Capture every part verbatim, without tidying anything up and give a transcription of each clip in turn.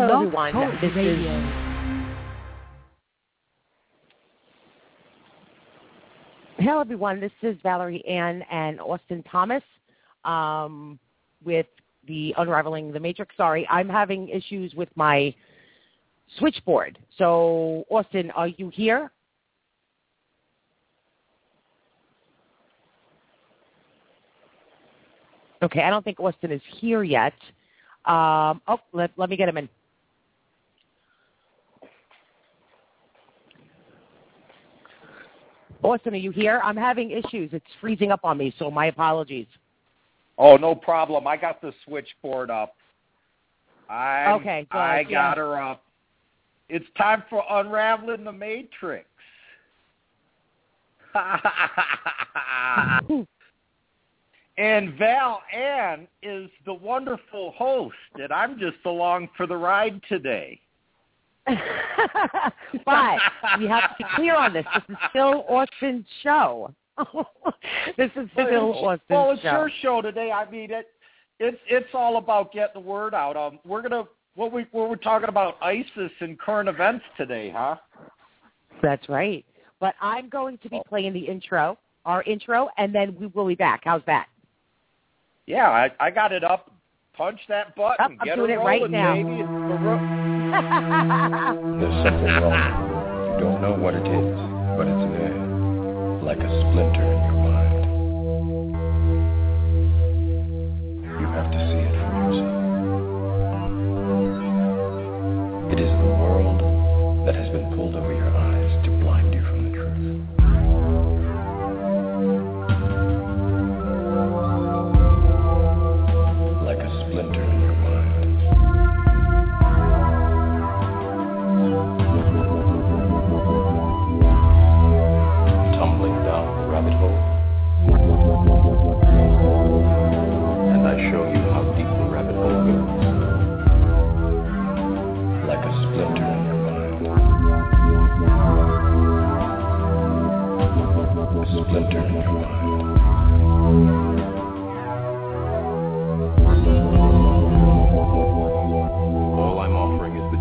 Hello, everyone. This is Hello, everyone. This is Valerie Ann and Austin Thomas um, with the Unraveling the Matrix. Sorry, I'm having issues with my switchboard. So, Austin, are you here? Okay, I don't think Austin is here yet. Um, oh, let, let me get him in. Austin, are you here? I'm having issues. It's freezing up on me, so my apologies. Oh, no problem. I got the switchboard up. I'm, okay, good. I got yeah. her up. It's time for Unraveling the Matrix. And Val Ann is the wonderful host, and I'm just along for the ride today. But we have to be clear on this. This is still Austin's show. This is still Austin's show. Well, it's your show today. I mean, it, it's it's all about getting the word out. Um, we're gonna what we what we're talking about ISIS and current events today, huh? That's right. But I'm going to be playing the intro, our intro, and then we will be back. How's that? Yeah, I, I got it up. Punch that button. Oh, I'm Get doing it it rolling, right now. baby. It's the ro- There's something wrong. You don't know what it is, but it's there, like a splinter in your mind. You have to see it for yourself. It is the world that has been pulled over your eyes to blind you from the truth. Like a splinter in your mind. Tumbling down the rabbit hole. And I show you how deep the rabbit hole goes. Like a splinter in your mind. A splinter in your mind. All I'm offering is the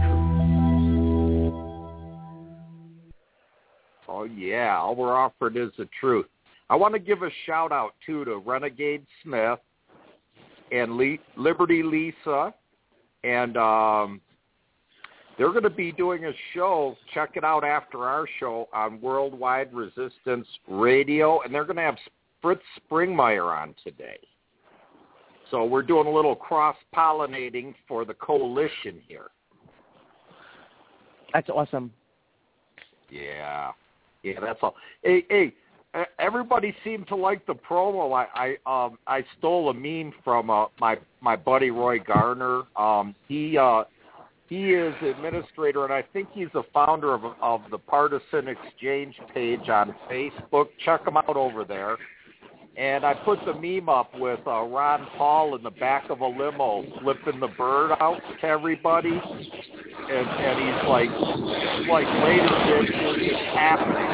truth. Oh, yeah. All we're offering is the truth. I want to give a shout-out, too, to Renegade Smith and Le- Liberty Lisa. And um, they're going to be doing a show. Check it out after our show on Worldwide Resistance Radio. And they're going to have Fritz Springmeier on today. So we're doing a little cross-pollinating for the coalition here. That's awesome. Yeah. Yeah, that's all. Hey, hey, everybody seemed to like the promo. I I, um, I stole a meme from uh, my, my buddy Roy Garner. Um, he uh, he is the administrator, and I think he's the founder of, of the Partisan Exchange page on Facebook. Check him out over there. And I put the meme up with uh, Ron Paul in the back of a limo flipping the bird out to everybody. And, and he's like, like later this is happening.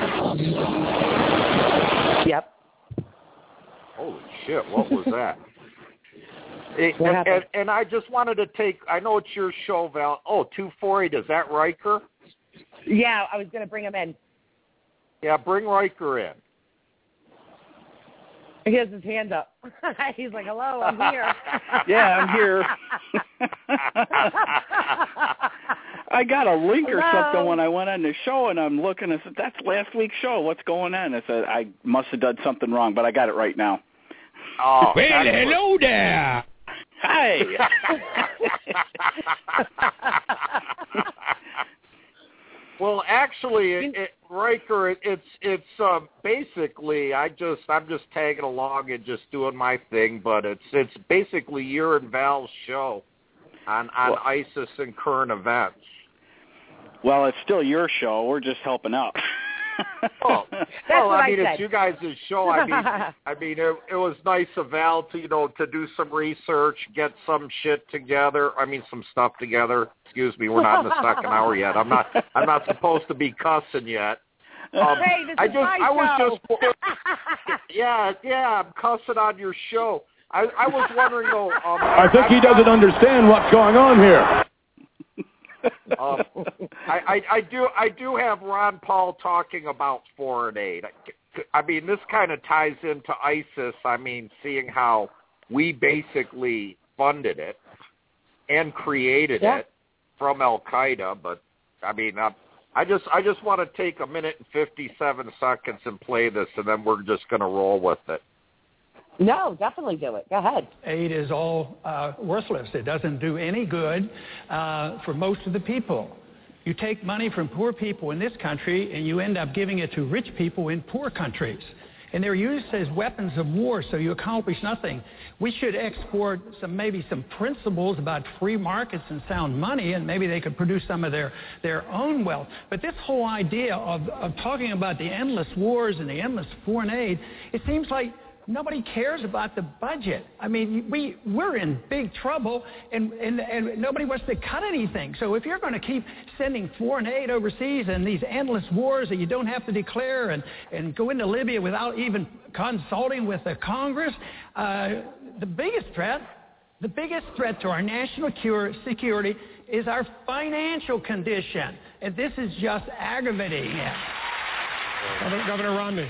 Yep. Holy shit, what was that? It, What and, happened? and, and I just wanted to take, I know it's your show, Val. Oh, two forty, is that Riker? Yeah, I was going to bring him in. Yeah, bring Riker in. He has his hand up. He's like, hello, I'm here. Yeah, I'm here. I got a link or Hello? something when I went on the show, and I'm looking. I said, that's last week's show. What's going on? I said, I must have done something wrong, but I got it right now. Oh, well, hello there. Hi. Well, actually, it, it, Riker, it, it's it's uh, basically I just I'm just tagging along and just doing my thing, but it's it's basically your and Val's show on on well, ISIS and current events. Well, it's still your show. We're just helping out. Oh, That's well, what I I mean, said. it's you guys' show. I mean, I mean, it, it was nice of Val to, you know, to do some research, get some shit together. I mean, some stuff together. Excuse me, we're not in the second hour yet. I'm not. I'm not supposed to be cussing yet. Um, Hey, this I is just, my I was show. just, yeah, yeah, I'm cussing on your show. I, I was wondering though. Um, I think he doesn't understand what's going on here. um, I, I, I do I do have Ron Paul talking about foreign aid. I mean, this kind of ties into ISIS. I mean, seeing how we basically funded it and created yeah. it from Al Qaeda. But I mean, I, I just I just want to take a minute and fifty-seven seconds and play this, and then we're just going to roll with it. No, definitely do it. Go ahead. Aid is all uh, worthless. It doesn't do any good uh, for most of the people. You take money from poor people in this country and you end up giving it to rich people in poor countries. And they're used as weapons of war, so you accomplish nothing. We should export some, maybe some principles about free markets and sound money, and maybe they could produce some of their, their own wealth. But this whole idea of, of talking about the endless wars and the endless foreign aid, it seems like nobody cares about the budget. I mean, we, we're in big trouble, and, and, and nobody wants to cut anything. So if you're going to keep sending foreign aid overseas and these endless wars that you don't have to declare and, and go into Libya without even consulting with the Congress, uh, the biggest threat, the biggest threat to our national security is our financial condition. And this is just aggravating it. Governor, Governor Romney.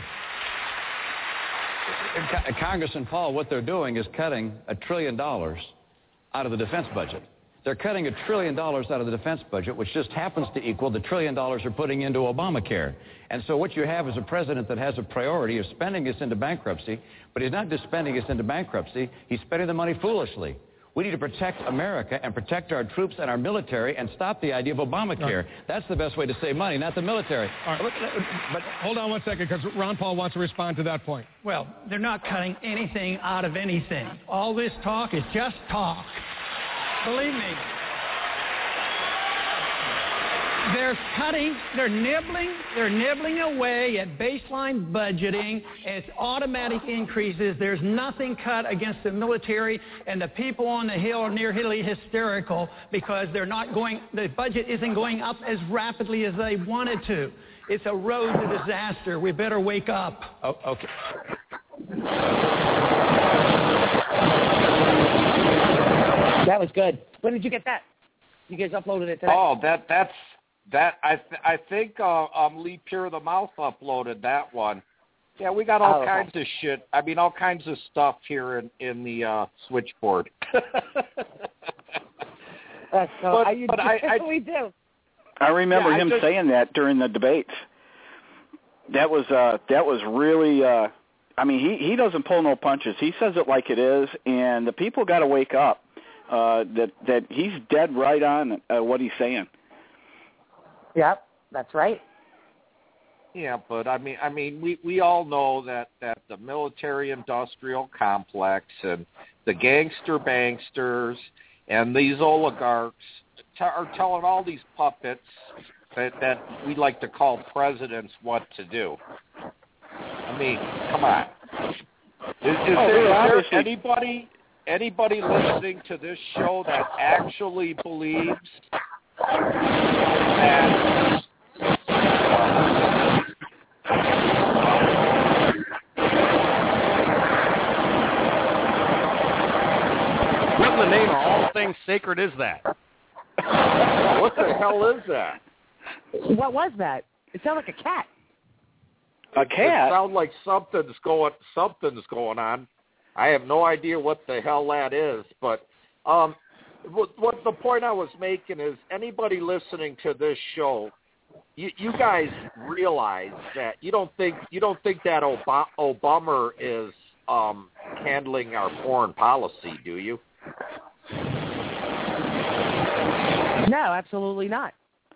Congressman Paul, what they're doing is cutting a trillion dollars out of the defense budget. They're cutting a trillion dollars out of the defense budget, which just happens to equal the trillion dollars they're putting into Obamacare. And so what you have is a president that has a priority of spending us into bankruptcy, but he's not just spending us into bankruptcy, he's spending the money foolishly. We need to protect America and protect our troops and our military and stop the idea of Obamacare. Right. That's the best way to save money, not the military. All right. But hold on one second, because Ron Paul wants to respond to that point. Well, they're not cutting anything out of anything. All this talk is just talk. Believe me. They're cutting, they're nibbling, they're nibbling away at baseline budgeting. It's automatic increases. There's nothing cut against the military, and the people on the Hill are nearly hysterical because they're not going, the budget isn't going up as rapidly as they wanted to. It's a road to disaster. We better wake up. Oh, okay. That was good. When did you get that? You guys uploaded it today? Oh, that that's that. I th- I think uh, um, Lee Pure the Mouth uploaded that one. Yeah, we got all oh, kinds okay. of shit. I mean, all kinds of stuff here in in the uh, switchboard. That's so. But, I, you, but I, I we do. I remember yeah, him I just, saying that during the debates. That was uh, that was really. Uh, I mean, he he doesn't pull no punches. He says it like it is, and the people got to wake up. Uh, that that he's dead right on uh, what he's saying. Yep, that's right. Yeah, but I mean, I mean, we, we all know that, that the military-industrial complex and the gangster banksters and these oligarchs t- are telling all these puppets that, that we like to call presidents what to do. I mean, come on. Is, is, oh, there, is there anybody anybody listening to this show that actually believes that? What in the name of all things sacred is that? What the hell is that? What was that? It sounded like a cat. A cat? It sounds like something's going something's going on. I have no idea what the hell that is, but um, what, what the point I was making is anybody listening to this show, you, you guys realize that you don't think you don't think that Obama, Obama is um, handling our foreign policy, do you? No, absolutely not.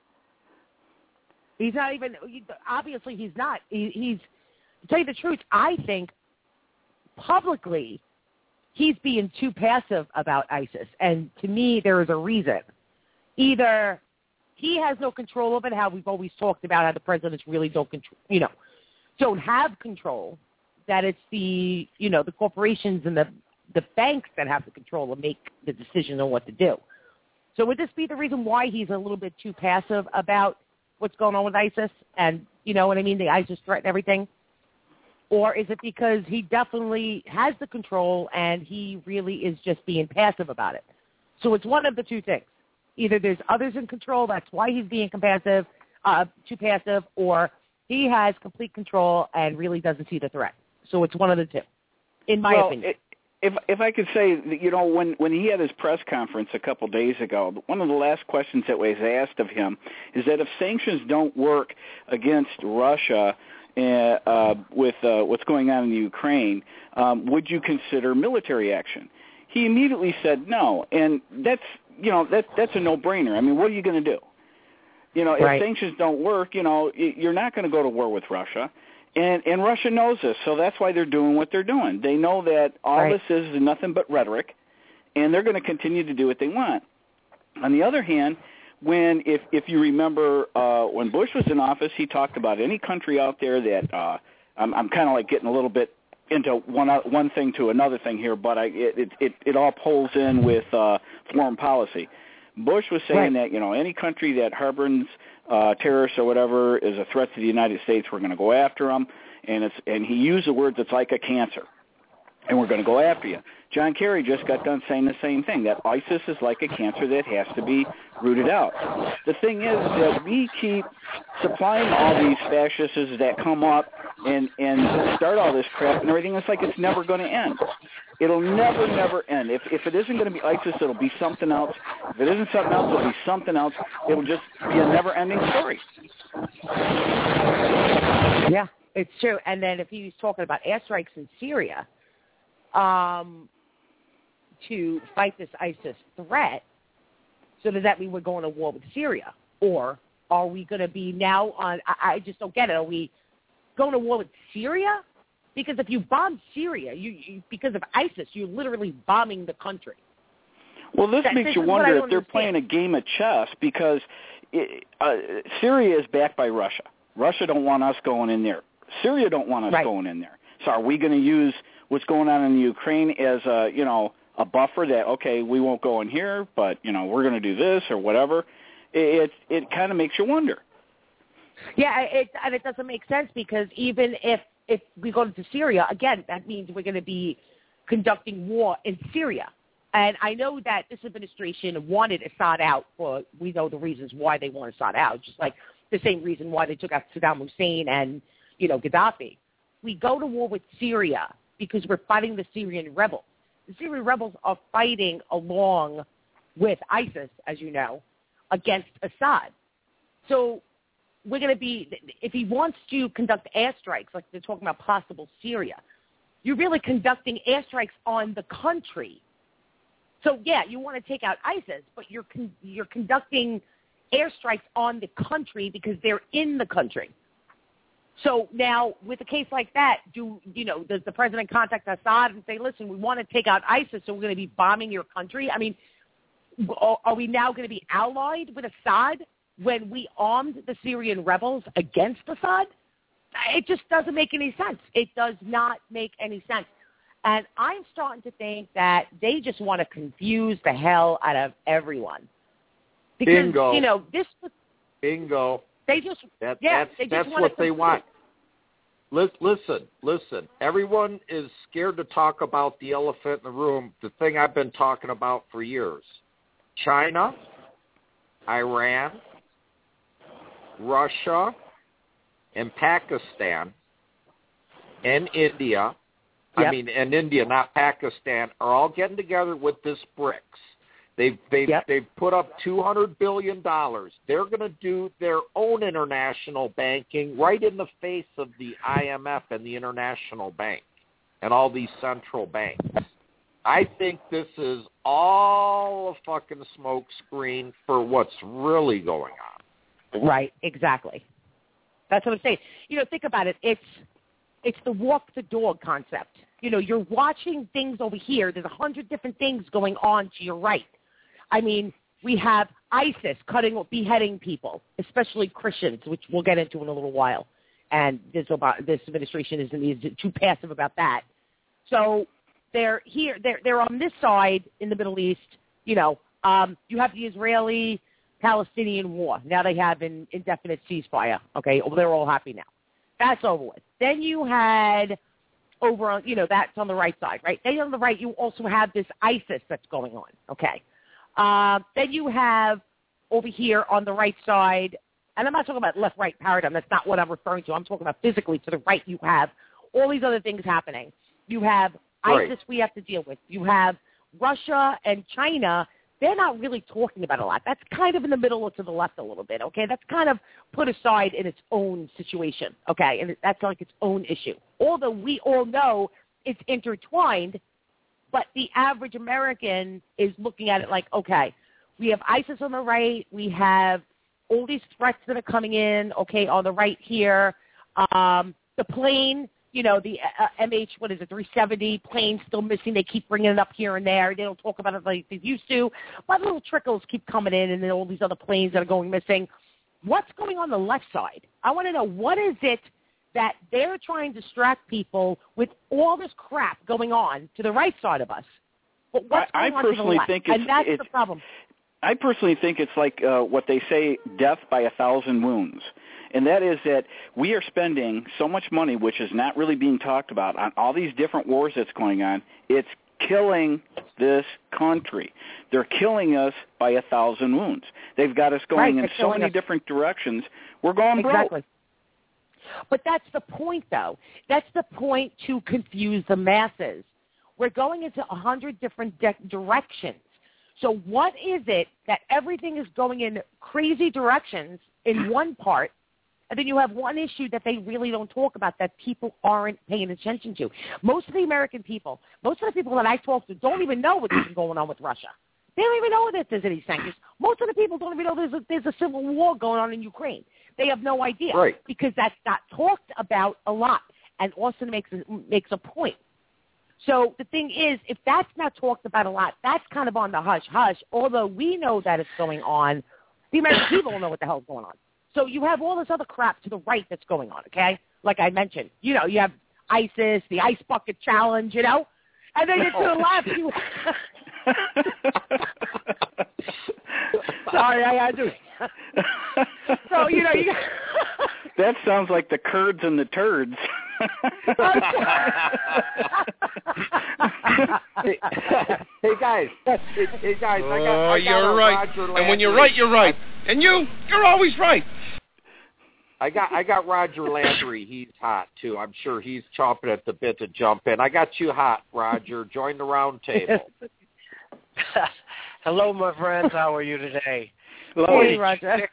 He's not even. Obviously, he's not. He, he's. To tell you the truth, I think publicly he's being too passive about ISIS, and to me, there is a reason. Either he has no control of it, how we've always talked about how the presidents really don't control, you know, don't have control. That it's the you know the corporations and the the banks that have the control to make the decision on what to do. So would this be the reason why he's a little bit too passive about what's going on with ISIS and, you know what I mean, the ISIS threat and everything? Or is it because he definitely has the control and he really is just being passive about it? So it's one of the two things. Either there's others in control, that's why he's being compassive, uh, too passive, or he has complete control and really doesn't see the threat. So it's one of the two, in my well, opinion. It, if if I could say, you know, when, when he had his press conference a couple days ago, one of the last questions that was asked of him is that if sanctions don't work against Russia uh, uh, with uh, what's going on in the Ukraine, um, would you consider military action? He immediately said no, and that's, you know, that that's a no-brainer. I mean, what are you going to do? You know, if right. sanctions don't work, you know, you're not going to go to war with Russia. And, and Russia knows this, so that's why they're doing what they're doing. They know that all right. this is nothing but rhetoric, and they're going to continue to do what they want. On the other hand, when if if you remember uh, when Bush was in office, he talked about any country out there that uh, I'm, I'm kind of like getting a little bit into one one thing to another thing here, but I, it, it it all pulls in with uh, foreign policy. Bush was saying right. that, you know, any country that harbors uh, terrorists or whatever is a threat to the United States, we're going to go after them. And it's and he used the words, it's like a cancer, and we're going to go after you. John Kerry just got done saying the same thing, that ISIS is like a cancer that has to be rooted out. The thing is that we keep supplying all these fascists that come up and, and start all this crap and everything. It's like it's never going to end. It'll never, never end. If if it isn't going to be ISIS, it'll be something else. If it isn't something else, it'll be something else. It'll just be a never-ending story. Yeah, it's true. And then if he was talking about airstrikes in Syria um, to fight this ISIS threat, so does that mean we're going to war with Syria? Or are we going to be now on, I, I just don't get it, are we going to war with Syria? Because if you bomb Syria, you, you because of ISIS, you're literally bombing the country. Well, this that, makes this you wonder if they're understand. playing a game of chess, because it, uh, Syria is backed by Russia. Russia don't want us going in there. Syria don't want us right. going in there. So are we going to use what's going on in the Ukraine as a, you know, a buffer that, okay, we won't go in here, but, you know, we're going to do this or whatever? It it, it kind of makes you wonder. Yeah, it, and it doesn't make sense, because even if if we go to Syria, again, that means we're going to be conducting war in Syria. And I know that this administration wanted Assad out for, we know the reasons why they want Assad out, just like the same reason why they took out Saddam Hussein and, you know, Gaddafi. We go to war with Syria because we're fighting the Syrian rebels. The Syrian rebels are fighting along with ISIS, as you know, against Assad. So we're going to be, if he wants to conduct airstrikes, like they're talking about possible Syria, you're really conducting airstrikes on the country. So, yeah, you want to take out ISIS, but you're con- you're conducting airstrikes on the country because they're in the country. So now, with a case like that, do you know? Does the president contact Assad and say, "Listen, we want to take out ISIS, so we're going to be bombing your country"? I mean, are we now going to be allied with Assad when we armed the Syrian rebels against Assad? It just doesn't make any sense. It does not make any sense. And I'm starting to think that they just want to confuse the hell out of everyone. Because, Bingo. you know, this Bingo. They just, that, yeah, that's, they just that's want what to they confuse. want. Listen, listen. Everyone is scared to talk about the elephant in the room, the thing I've been talking about for years. China, Iran, Russia, and Pakistan, and India, Yep. I mean, and India, not Pakistan, are all getting together with this BRICS. They've they've Yep. they've put up two hundred billion dollars. They're going to do their own international banking right in the face of the I M F and the International Bank and all these central banks. I think this is all a fucking smoke screen for what's really going on. Right, exactly. That's what I'm saying. You know, think about it. It's it's the walk the dog concept. You know, you're watching things over here. There's a hundred different things going on to your right. I mean, we have ISIS cutting, beheading people, especially Christians, which we'll get into in a little while. And this, this administration isn't is too passive about that. So they're here. They're they're on this side in the Middle East. You know, um, you have the Israeli-Palestinian war. Now they have an indefinite ceasefire. Okay, they're all happy now. That's over with. Then you had over on, you know, that's on the right side, right? Then on the right, you also have this ISIS that's going on. Okay. Uh, then you have over here on the right side, and I'm not talking about left-right paradigm. That's not what I'm referring to. I'm talking about physically to the right. You have all these other things happening. You have Right. ISIS we have to deal with. You have Russia and China. They're not really talking about a lot. That's kind of in the middle or to the left a little bit, okay? That's kind of put aside in its own situation, okay? And that's like its own issue. Although we all know it's intertwined, but the average American is looking at it like, okay, we have ISIS on the right. We have all these threats that are coming in, okay, on the right here. Um, the plane, you know, the uh, M H, what is it, three seventy plane still missing. They keep bringing it up here and there. They don't talk about it like they used to. But little trickles keep coming in, and then all these other planes that are going missing. What's going on the left side? I want to know, what is it that they're trying to distract people with all this crap going on to the right side of us? But what's I, going I on to the personally left? think it's, and that's it's, the problem. I personally think it's like uh, what they say, death by a thousand wounds. And that is that we are spending so much money, which is not really being talked about, on all these different wars that's going on. It's killing this country. They're killing us by a thousand wounds. They've got us going Right, in so many us. different directions. We're going broke. Exactly. But that's the point, though. That's the point to confuse the masses. We're going into a hundred different de- directions. So what is it that everything is going in crazy directions in one part, and then you have one issue that they really don't talk about that people aren't paying attention to? Most of the American people, most of the people that I talk to don't even know what's going on with Russia. They don't even know that there's any sanctions. Most of the people don't even know there's a, there's a civil war going on in Ukraine. They have no idea, right, because that's not talked about a lot. And Austin makes a, makes a point. So the thing is, if that's not talked about a lot, that's kind of on the hush-hush. Although we know that it's going on, the American people don't know what the hell's going on. So you have all this other crap to the right that's going on, okay? Like I mentioned, you know, you have ISIS, the Ice Bucket Challenge, you know? And then to the left, you... Sorry, I had to. So, you know, you... That sounds like the Kurds and the turds. hey, hey guys, hey, hey guys, oh, I got, I got you're a right. Roger And Landry. when you're right, you're right. And you, you're always right. I got, I got Roger Landry. He's hot too. I'm sure he's chomping at the bit to jump in. I got you hot, Roger. Join the round table. Hello, my friends. How are you today? Hello, hey, Roger.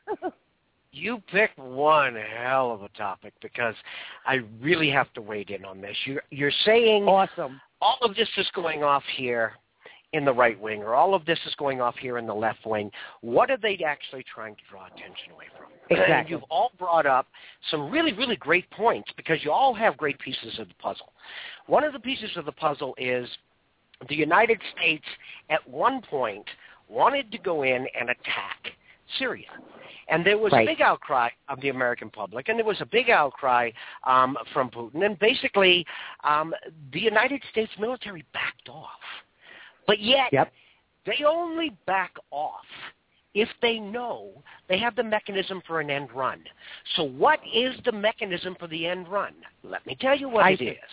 You picked one hell of a topic, because I really have to wade in on this. You're, you're saying awesome. All of this is going off here in the right wing, or all of this is going off here in the left wing. What are they actually trying to draw attention away from? Exactly. And you've all brought up some really, really great points, because you all have great pieces of the puzzle. One of the pieces of the puzzle is the United States at one point wanted to go in and attack Syria. And there was right. a big outcry of the American public, and there was a big outcry um, from Putin. And basically, um, the United States military backed off. But yet, yep. they only back off if they know they have the mechanism for an end run. So what is the mechanism for the end run? Let me tell you what ISIS. it is.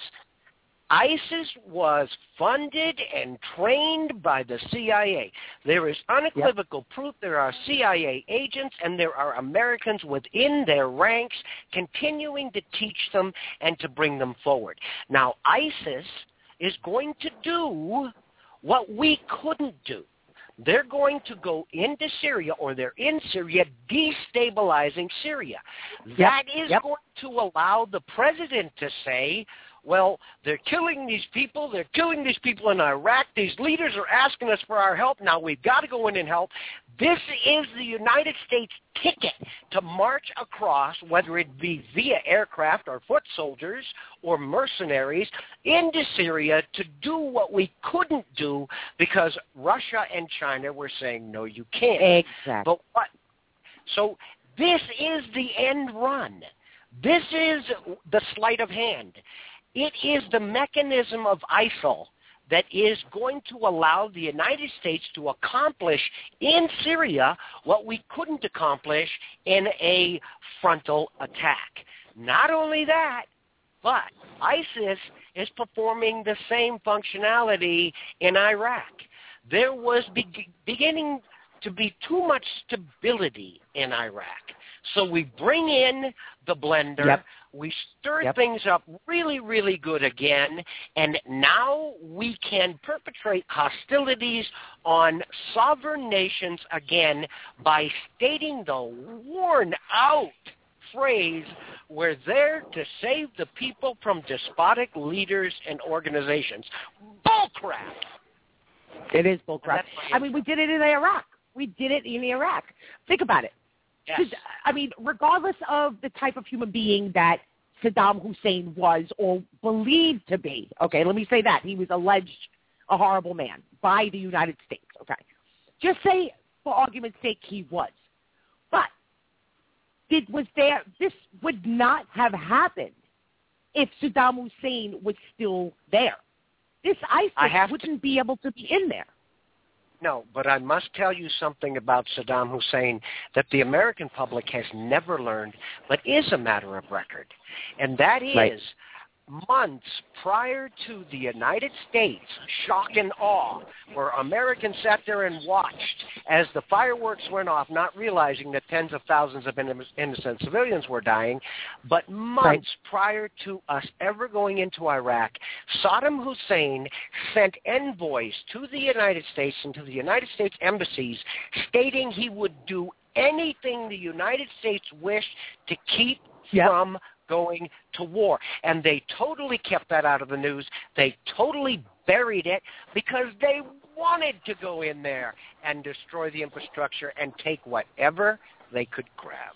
ISIS was funded and trained by the C I A. There is unequivocal yep. proof there are C I A agents, and there are Americans within their ranks continuing to teach them and to bring them forward. Now, ISIS is going to do what we couldn't do. They're going to go into Syria, or they're in Syria, destabilizing Syria. Yep. That is yep. going to allow the president to say, well, they're killing these people. They're killing these people in Iraq. These leaders are asking us for our help. Now we've got to go in and help. This is the United States ticket to march across, whether it be via aircraft or foot soldiers or mercenaries, into Syria to do what we couldn't do because Russia and China were saying, no, you can't. Exactly. But what? So this is the end run. This is the sleight of hand. It is the mechanism of ISIL that is going to allow the United States to accomplish in Syria what we couldn't accomplish in a frontal attack. Not only that, but ISIS is performing the same functionality in Iraq. there was be- beginning to be too much stability in Iraq. So we bring in the blender, yep. we stir yep. things up really, really good again, and now we can perpetrate hostilities on sovereign nations again by stating the worn-out phrase, we're there to save the people from despotic leaders and organizations. Bullcrap! It is bullcrap. I mean, we did it in Iraq. We did it in Iraq. Think about it. Yes. I mean, regardless of the type of human being that Saddam Hussein was or believed to be, okay, let me say that. He was alleged a horrible man by the United States, okay. Just say, for argument's sake, he was. But did was there? This would not have happened if Saddam Hussein was still there. This ISIS wouldn't to, be able to be in there. No, but I must tell you something about Saddam Hussein that the American public has never learned, but is a matter of record. And that is, right. months prior to the United States, shock and awe, where Americans sat there and watched as the fireworks went off, not realizing that tens of thousands of innocent civilians were dying, but months right. prior to us ever going into Iraq, Saddam Hussein sent envoys to the United States and to the United States embassies stating he would do anything the United States wished to keep yep. from going to war. And they totally kept that out of the news. They totally buried it because they wanted to go in there and destroy the infrastructure and take whatever they could grab.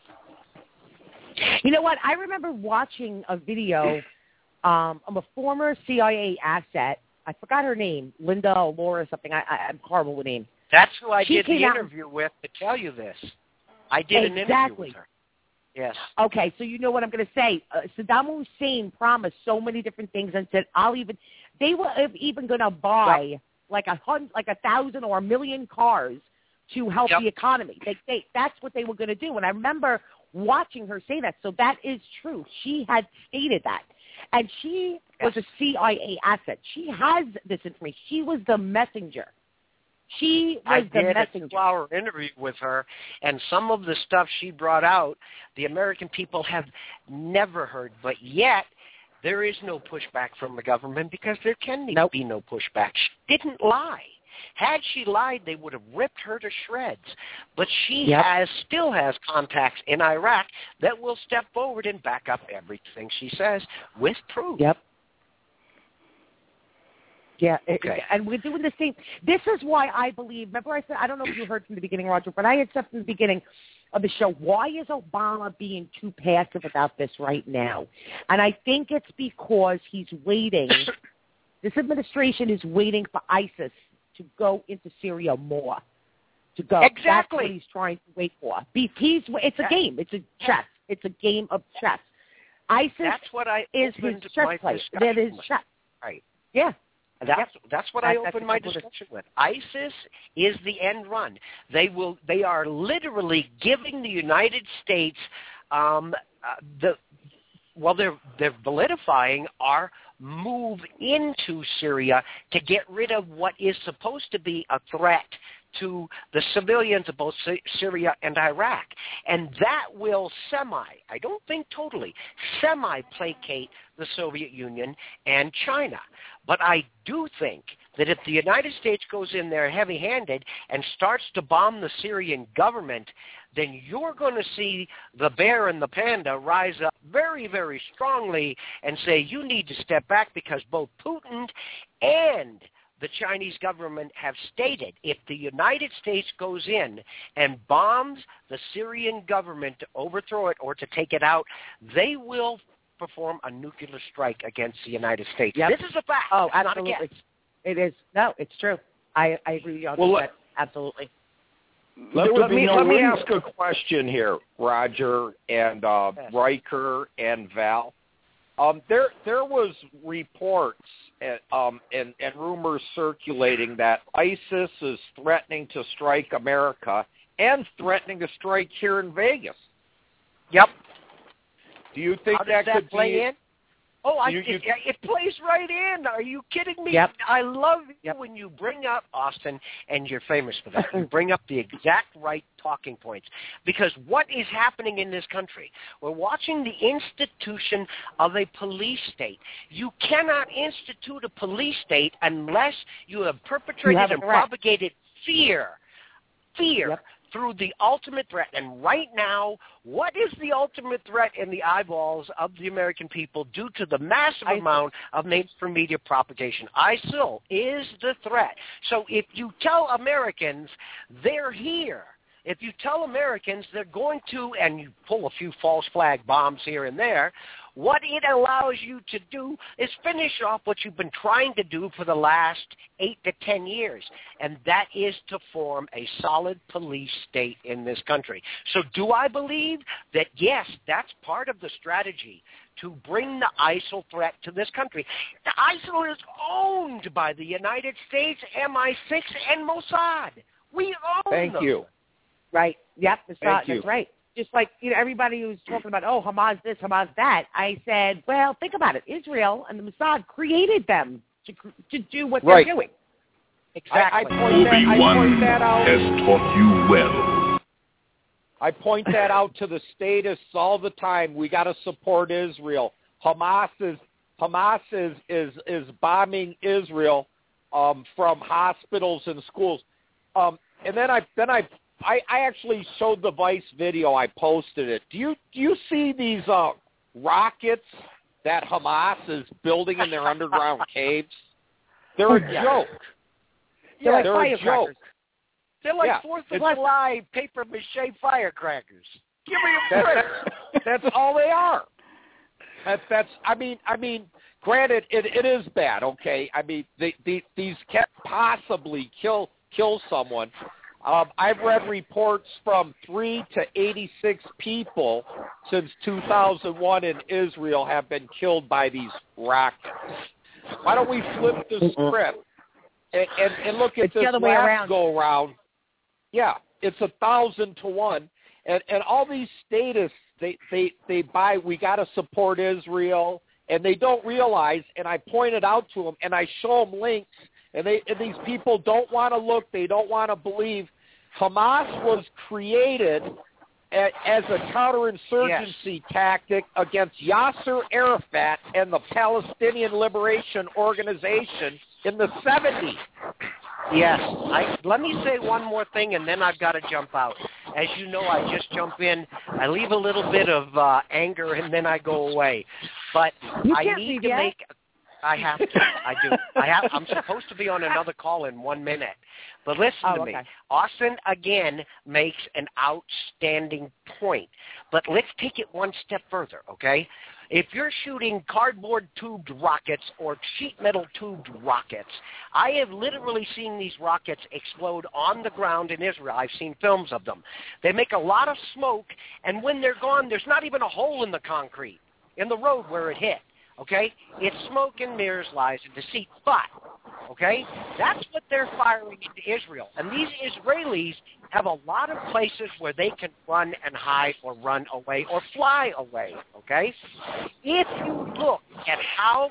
You know what? I remember watching a video um, of a former C I A asset. I forgot her name, Linda or Laura or something. I, I, I'm horrible with names. That's who I she did the out, interview with to tell you this. I did exactly. an interview with her. Yes. Okay, so you know what I'm going to say. Uh, Saddam Hussein promised so many different things and said, "I'll even." They were even going to buy yep. like a hundred, like a thousand or a million cars to help yep. the economy. They, they, that's what they were going to do. And I remember watching her say that. So that is true. She had stated that, and she yes. was a C I A asset. She has this information. She was the messenger. She was I the did messenger. a two-hour interview with her, and some of the stuff she brought out, the American people have never heard. But yet, there is no pushback from the government because there can nope. be no pushback. She didn't lie. Had she lied, they would have ripped her to shreds. But she yep. has, still has contacts in Iraq that will step forward and back up everything she says with proof. Yep. Yeah, okay. it, and we're doing the same. This is why I believe, remember I said, I don't know if you heard from the beginning, Roger, but I had said from the beginning of the show, why is Obama being too passive about this right now? And I think it's because he's waiting, this administration is waiting for ISIS to go into Syria more, to go. Exactly. That's what he's trying to wait for. He's, it's a game. It's a chess. It's a game of chess. ISIS That's what I is his chess play. That is chess. Right. Yeah. That's yep. that's what that's, I opened my discussion with. ISIS is the end run. They will. They are literally giving the United States um, uh, the. Well, they're they're validifying our move into Syria to get rid of what is supposed to be a threat to the civilians of both Syria and Iraq. And that will semi, I don't think totally, semi-placate the Soviet Union and China. But I do think that if the United States goes in there heavy-handed and starts to bomb the Syrian government, then you're going to see the bear and the panda rise up very, very strongly and say, you need to step back because both Putin and the Chinese government have stated if the United States goes in and bombs the Syrian government to overthrow it or to take it out, they will perform a nuclear strike against the United States. Yep. This is a fact. Oh, it's absolutely. Not a guess. It is. No, it's true. I, I agree with you on well, that. Absolutely. Let, let me let me ask a question here, Roger and uh, yes. Riker and Val. Um, there there was reports and, um, and, and rumors circulating that ISIS is threatening to strike America and threatening to strike here in Vegas. Yep. Do you think How that does could that play be? In? Oh, I, You- you- it, it plays right in. Are you kidding me? Yep. I love you Yep. when you bring up Austin, and you're famous for that. You bring up the exact right talking points. Because what is happening in this country? We're watching the institution of a police state. You cannot institute a police state unless you have perpetrated You have a and threat. propagated fear. Fear. Yep. Through the ultimate threat. And right now, what is the ultimate threat in the eyeballs of the American people due to the massive ISIL. amount of mainstream media propagation? ISIL is the threat. So if you tell Americans they're here, if you tell Americans they're going to, and you pull a few false flag bombs here and there, what it allows you to do is finish off what you've been trying to do for the last eight to ten years, and that is to form a solid police state in this country. So do I believe that, yes, that's part of the strategy to bring the ISIL threat to this country? The ISIL is owned by the United States, M I six, and Mossad. We own Thank them. you. Right. Yep. That's, Thank not, you. that's right. Just like, you know, everybody who's talking about, oh, Hamas this, Hamas that. I said, well, think about it. Israel and the Mossad created them to to do what Right. they're doing. Exactly. I, I, point that, I Obi-Wan point that out. has taught you well. I point that out to the statists all the time. We got to support Israel. Hamas is Hamas is is, is bombing Israel um, from hospitals and schools. Um, and then I then I, I I actually showed the Vice video. I posted it. Do you do you see these uh, rockets that Hamas is building in their underground caves? They're a joke. They're like they're a joke. firecrackers. They're like Yeah, Fourth of it's- July paper mache firecrackers. Give me a break. That's, that's all they are. That's that's. I mean, I mean. Granted, it, it is bad. Okay, I mean, they, they, these can't possibly kill kill someone. Um, I've read reports from three to eighty-six people since two thousand one in Israel have been killed by these rockets. Why don't we flip the script and, and, and look at It's the this other way last around. go round? Yeah, it's a thousand to one, and and all these statists they they they buy. We got to support Israel. And they don't realize, and I pointed out to them, and I show them links, and, they, and these people don't want to look, they don't want to believe. Hamas was created a, as a counterinsurgency Yes. tactic against Yasser Arafat and the Palestinian Liberation Organization in the seventies. Yes. I, let me say one more thing, and then I've got to jump out. As you know, I just jump in. I leave a little bit of uh, anger, and then I go away. But You I can't need leave to yet. make. I have to. I do. I have. I'm supposed to be on another call in one minute. But listen Oh, to me. okay. Austin again makes an outstanding point. But let's take it one step further, okay? If you're shooting cardboard tubed rockets or sheet metal tubed rockets, I have literally seen these rockets explode on the ground in Israel. I've seen films of them. They make a lot of smoke, and when they're gone, there's not even a hole in the concrete, in the road where it hit. Okay? It's smoke and mirrors, lies, and deceit. But, okay, that's what they're firing into Israel. And these Israelis have a lot of places where they can run and hide or run away or fly away, okay? If you look at how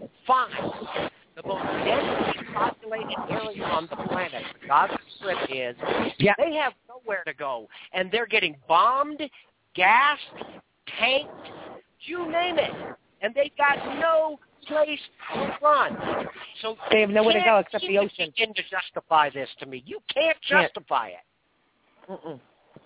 confined the most densely populated area on the planet, the Gaza Strip is, Yeah. they have nowhere to go. And they're getting bombed, gassed, tanked, you name it. And they've got no place to run. So They have nowhere to you go can't except the even ocean. begin to justify this to me. You can't Can't. justify it. Mm-mm.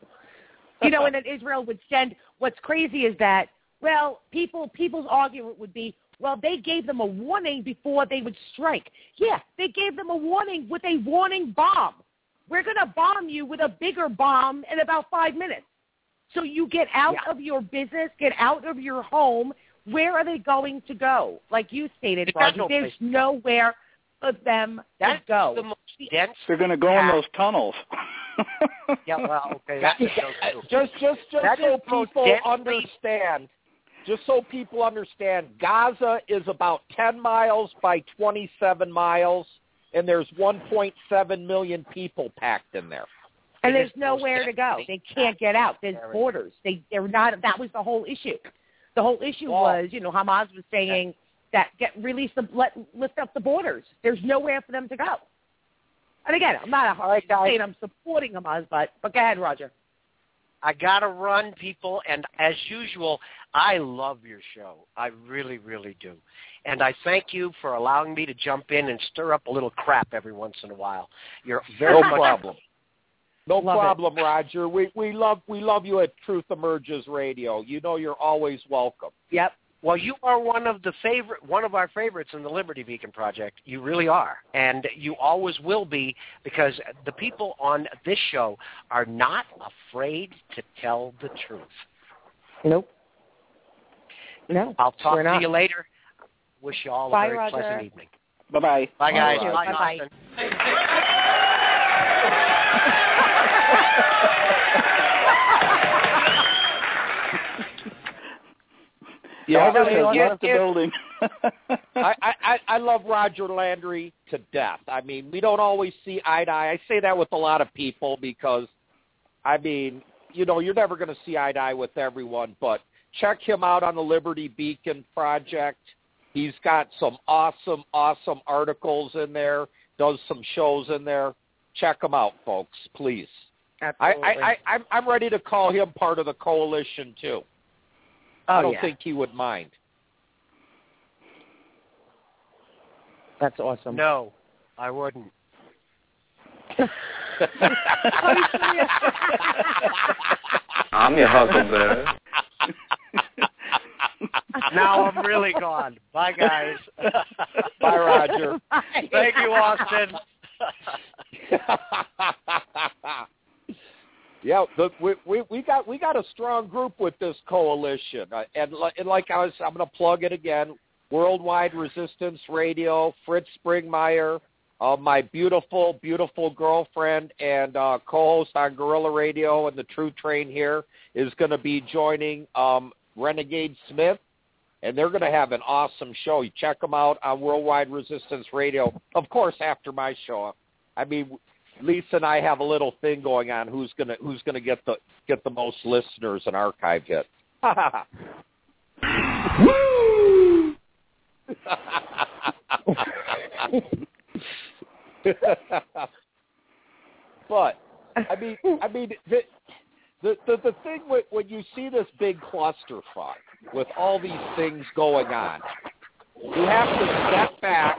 You know, and then Israel would send. What's crazy is that, well, people people's argument would be, well, they gave them a warning before they would strike. Yeah, they gave them a warning with a warning bomb. We're going to bomb you with a bigger bomb in about five minutes. So you get out Yeah. of your business, get out of your home. Where are they going to go? Like you stated, It has Roger, no there's place. nowhere for them That's to go. the most dense. They're going to go in packed- those tunnels. Yeah, well, okay, that's a joke too. Just, just, just That so is the most people densely- understand, just so people understand, Gaza is about ten miles by twenty-seven miles, and there's one point seven million people packed in there. And It there's is most nowhere to go. densely They can't get out. There's packed. borders. They they're not. That was the whole issue. The whole issue Well, was, you know, Hamas was saying that get release the let lift up the borders. There's nowhere for them to go. And again, I'm not a, right, guys. saying I'm supporting Hamas, but but go ahead, Roger. I got to run, people, and as usual, I love your show. I really, really do. And I thank you for allowing me to jump in and stir up a little crap every once in a while. You're very No much problem. No Love problem, Roger. We we love we love you at Truth Emerges Radio. You know you're always welcome. Yep. Well, you are one of the favorite, one of our favorites in the Liberty Beacon Project. You really are, and you always will be, because the people on this show are not afraid to tell the truth. Nope. No. I'll talk we're to not. you later. Wish you all Bye, a very Roger. pleasant evening. Bye-bye. Bye, guys. Bye, Bye, Bye-bye. Austin. Yeah, Elvis it- has it- left the it- building. I, I, I love Roger Landry to death. I mean, we don't always see eye to eye. I say that with a lot of people because, I mean, you know, you're never going to see eye to eye with everyone, but check him out on the Liberty Beacon Project. He's got some awesome, awesome articles in there, does some shows in there. Check him out, folks, please. Absolutely. I, I, I, I'm, I'm ready to call him part of the coalition, too. oh, I don't yeah. think he would mind. That's awesome. No, I wouldn't. I'm your Huckleberry. Now I'm really gone. Bye, guys. Bye, Roger. Thank you, Austin. Yeah, the, we, we we got we got a strong group with this coalition, uh, and, li- and like I was, I'm going to plug it again. Worldwide Resistance Radio, Fritz Springmeyer, uh, my beautiful, beautiful girlfriend and uh, co-host on Guerrilla Radio and the True Train here is going to be joining um, Renegade Smith, and they're going to have an awesome show. You check them out on Worldwide Resistance Radio, of course, after my show. I mean, Lisa and I have a little thing going on. Who's gonna Who's gonna get the get the most listeners and archive hits? Woo! But I mean, I mean, the the the, the thing with, when you see this big clusterfuck with all these things going on, you have to step back.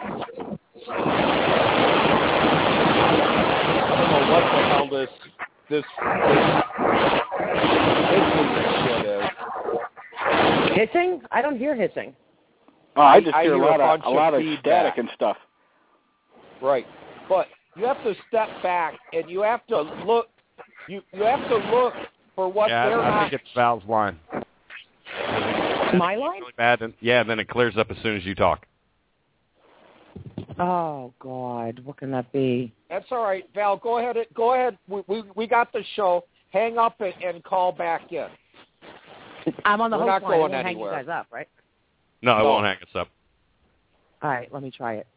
I don't know what the hell this this this, this shit is. Hissing? I don't hear hissing. Oh, I just I hear a hear a lot bunch of a of lot of feedback. static and stuff. Right, but you have to step back and you have to look. You you have to look for what Yeah, they're I not. think it's Val's line. My line? Really bad, and yeah, and then it clears up as soon as you talk. Oh God, what can that be? That's all right, Val. Go ahead. Go ahead. We we, we got the show. Hang up and, and call back in. I'm on the We're host not line. I going won't hang you anywhere. guys up, right? No, it No. won't hang us up. All right, let me try it.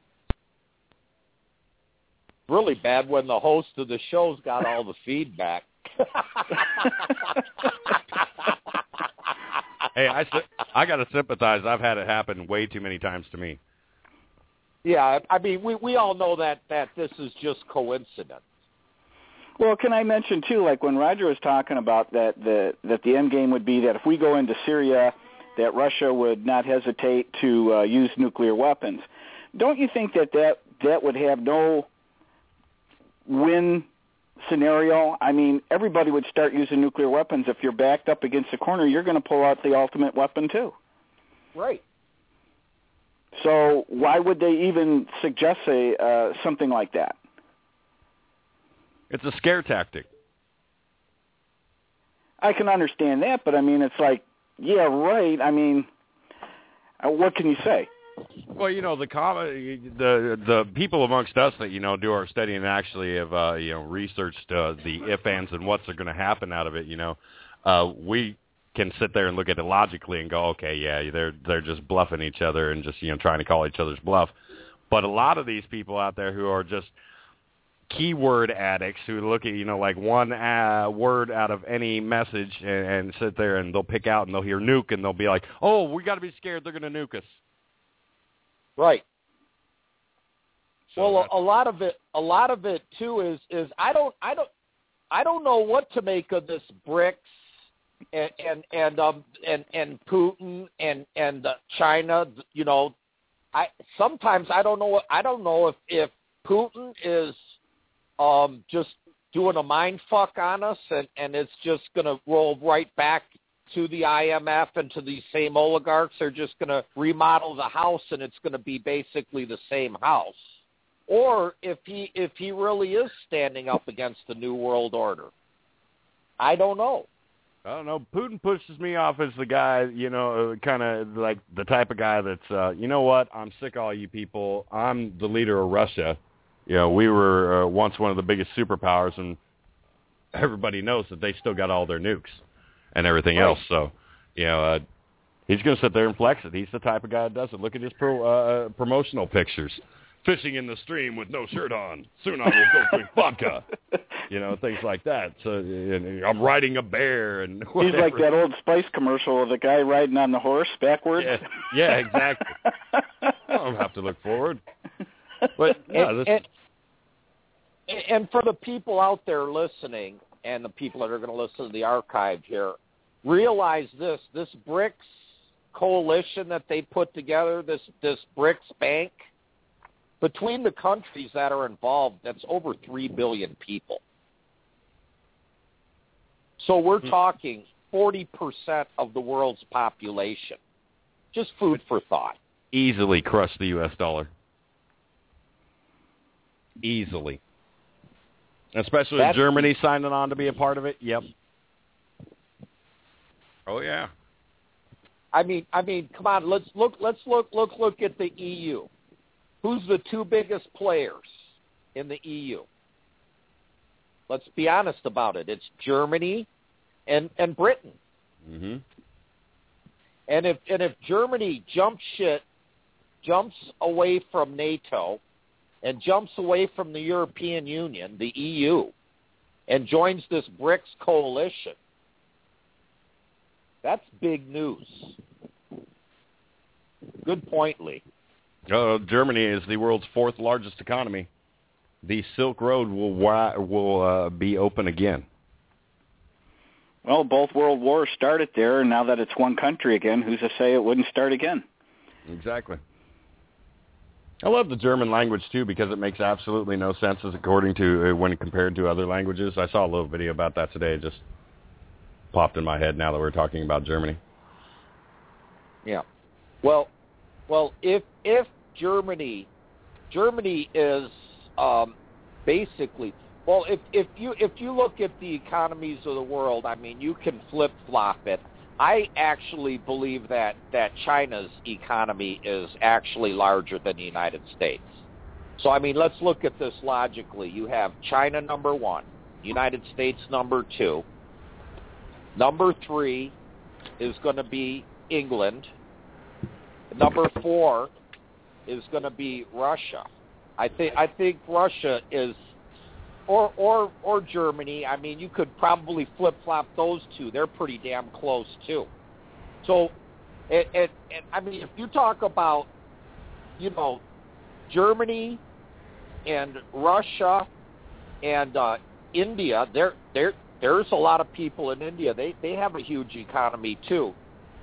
Really bad when the host of the show's got all the feedback. Hey, I, sy- I got to sympathize. I've had it happen way too many times to me. Yeah, I mean, we, we all know that, that this is just coincidence. Well, can I mention too, like when Roger was talking about that the that the end game would be that if we go into Syria, that Russia would not hesitate to uh, use nuclear weapons. Don't you think that that, that would have no win scenario? I mean, everybody would start using nuclear weapons. If you're backed up against the corner, you're going to pull out the ultimate weapon too. Right. So why would they even suggest a, uh, something like that? It's a scare tactic. I can understand that, but I mean, it's like, yeah, right. I mean, uh, what can you say? Well, you know, the com- the the people amongst us that you know do our study and actually have uh, you know researched uh, the if ands and what's are going to happen out of it. You know, uh, we can sit there and look at it logically and go, okay, yeah, they're they're just bluffing each other and just you know trying to call each other's bluff. But a lot of these people out there who are just keyword addicts who look at, you know, like one uh, word out of any message and, and sit there and they'll pick out and they'll hear nuke and they'll be like, oh, we got to be scared. They're going to nuke us. Right. So well, a, a lot of it, a lot of it too is, is I don't, I don't, I don't know what to make of this BRICS and, and, and, um, and, and Putin and, and uh, China, you know, I, sometimes I don't know what, I don't know if, if Putin is, um, just doing a mind fuck on us and, and it's just going to roll right back to the I M F and to these same oligarchs. They're just going to remodel the house and it's going to be basically the same house. Or if he if he really is standing up against the New World Order. I don't know. I don't know. Putin pushes me off as the guy, you know, kind of like the type of guy that's, uh, you know what, I'm sick of all you people. I'm the leader of Russia. You know, we were uh, once one of the biggest superpowers, and everybody knows that they still got all their nukes and everything right. else. So, you know, uh, he's going to sit there and flex it. He's the type of guy that does it. Look at his pro, uh, promotional pictures. Fishing in the stream with no shirt on. Soon I will go drink vodka. You know, things like that. So and I'm riding a bear and whatever. He's like that old Spice commercial of the guy riding on the horse backwards. Yeah, yeah, exactly. I don't have to look forward. But yeah, and, this... and, and for the people out there listening and the people that are going to listen to the archive here, realize this, this BRICS coalition that they put together, this, this BRICS bank, between the countries that are involved, that's over three billion people. So we're mm-hmm. talking forty percent of the world's population. Just food for thought. Easily crush the U S dollar. Easily. Especially with Germany signing on to be a part of it. Yep. Oh yeah. I mean, I mean, come on. Let's look. Let's look. Look. Look at the E U. Who's the two biggest players in the E U? Let's be honest about it. It's Germany and, and Britain. Mm-hmm. And if and if Germany jumps shit, jumps away from NATO, and jumps away from the European Union, the E U, and joins this BRICS coalition, that's big news. Good point, Lee. Uh, Germany is the world's fourth largest economy. The Silk Road will will uh, be open again. Well, both world wars started there, and now that it's one country again, who's to say it wouldn't start again? Exactly. I love the German language, too, because it makes absolutely no sense as according to uh, when compared to other languages. I saw a little video about that today. It just popped in my head now that we're talking about Germany. Yeah. Well, well, if if Germany, Germany is um, basically, well, if if you if you look at the economies of the world, I mean, you can flip flop it. I actually believe that that China's economy is actually larger than the United States. So, I mean, let's look at this logically. You have China number one, United States number two. Number three is going to be England. Number four is going to be Russia. I think I think Russia is, or or or Germany. I mean, you could probably flip flop those two. They're pretty damn close too. So, it, it, it, I mean, if you talk about, you know, Germany and Russia and uh, India, there there there's a lot of people in India. They they have a huge economy too.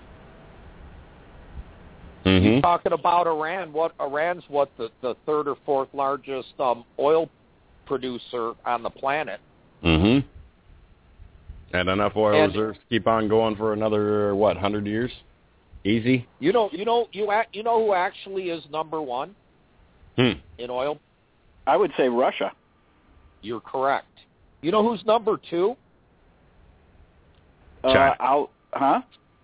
Mm-hmm. You're talking about Iran. What Iran's what the, the third or fourth largest um, oil producer on the planet. Mm-hmm. And enough oil and, reserves to keep on going for another what hundred years, easy. You know, you know, you you know who actually is number one hmm. in oil? I would say Russia. You're correct. You know who's number two? China. Uh, out, huh?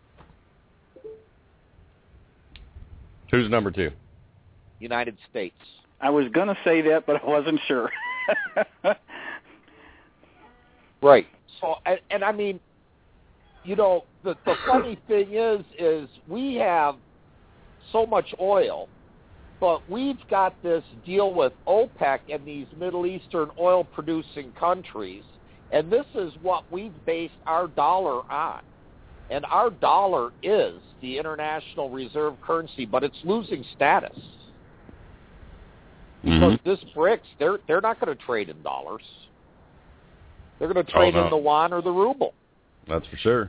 Who's number two? United States. I was going to say that, but I wasn't sure. Right. So, and, and I mean, you know, the, the funny thing is, is we have so much oil but we've got this deal with OPEC and these Middle Eastern oil-producing countries, and this is what we've based our dollar on. And our dollar is the international reserve currency, but it's losing status. Because Mm-hmm. this BRICS, they're they're not going to trade in dollars. They're going to trade Oh, no. in the yuan or the ruble. That's for sure.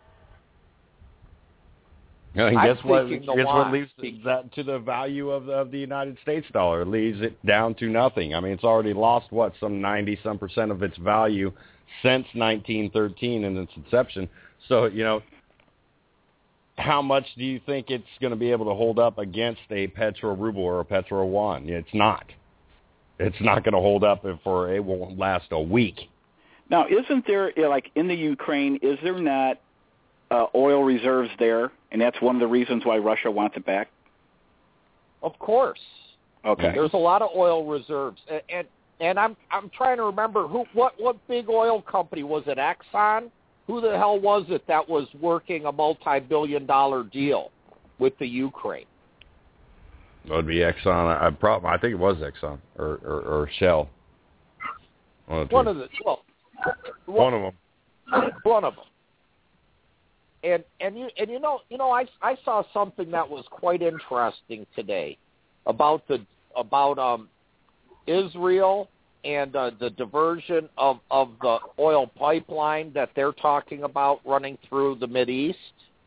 And I'm guess what? thinking Guess the what yuan. leaves that to the value of the, of the United States dollar? It leaves it down to nothing. I mean, it's already lost what, some ninety some percent of its value since nineteen thirteen and its inception. So, you know, how much do you think it's going to be able to hold up against a petro ruble or a petro yuan? It's not. It's not going to hold up for, it won't last a week. Now, isn't there, like in the Ukraine, is there not uh, oil reserves there, and that's one of the reasons why Russia wants it back? Of course. Okay. There's a lot of oil reserves, and and, and I'm I'm trying to remember who what what big oil company was it? Exxon? Who the hell was it that was working a multi-billion dollar deal with the Ukraine? It would be Exxon. I, I, probably, I think it was Exxon or, or, or Shell. One of, one of the well, one, one of them. One of them. And and you and you know you know I I saw something that was quite interesting today about the about um Israel and uh, the diversion of, of the oil pipeline that they're talking about running through the Mideast.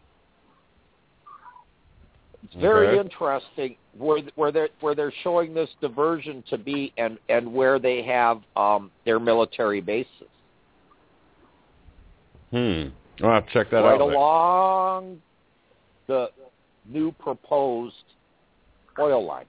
It's very Okay. interesting where where they're where they're showing this diversion to be and, and where they have um, their military bases. Hmm. I'll have to check that right out. along the new proposed oil line.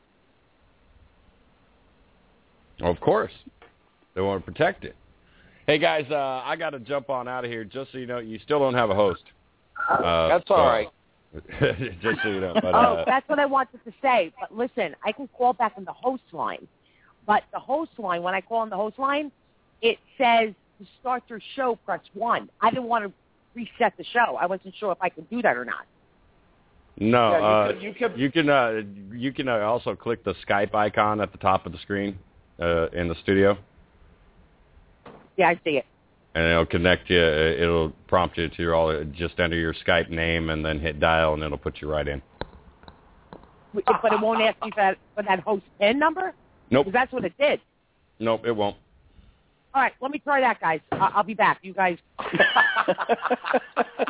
Of course. They want to protect it. Hey, guys, uh, I got to jump on out of here. Just so you know, you still don't have a host. Uh, That's all so, right. Just so you know. But, Oh, uh, that's what I wanted to say. But listen, I can call back on the host line. But the host line, when I call on the host line, it says to start your show, press one. I didn't want to reset the show. I wasn't sure if I could do that or not. no, Yeah, you uh, can- you can- you can, uh, you can uh, also click the Skype icon at the top of the screen uh, in the studio, Yeah, I see it. and it'll connect you. uh, It'll prompt you to all. Just enter your Skype name and then hit dial, and it'll put you right in. But it won't ask me for that, for that host PIN number? Nope. Because that's what it did. Nope, it won't. All right, let me try that, guys. I- I'll be back. You guys. I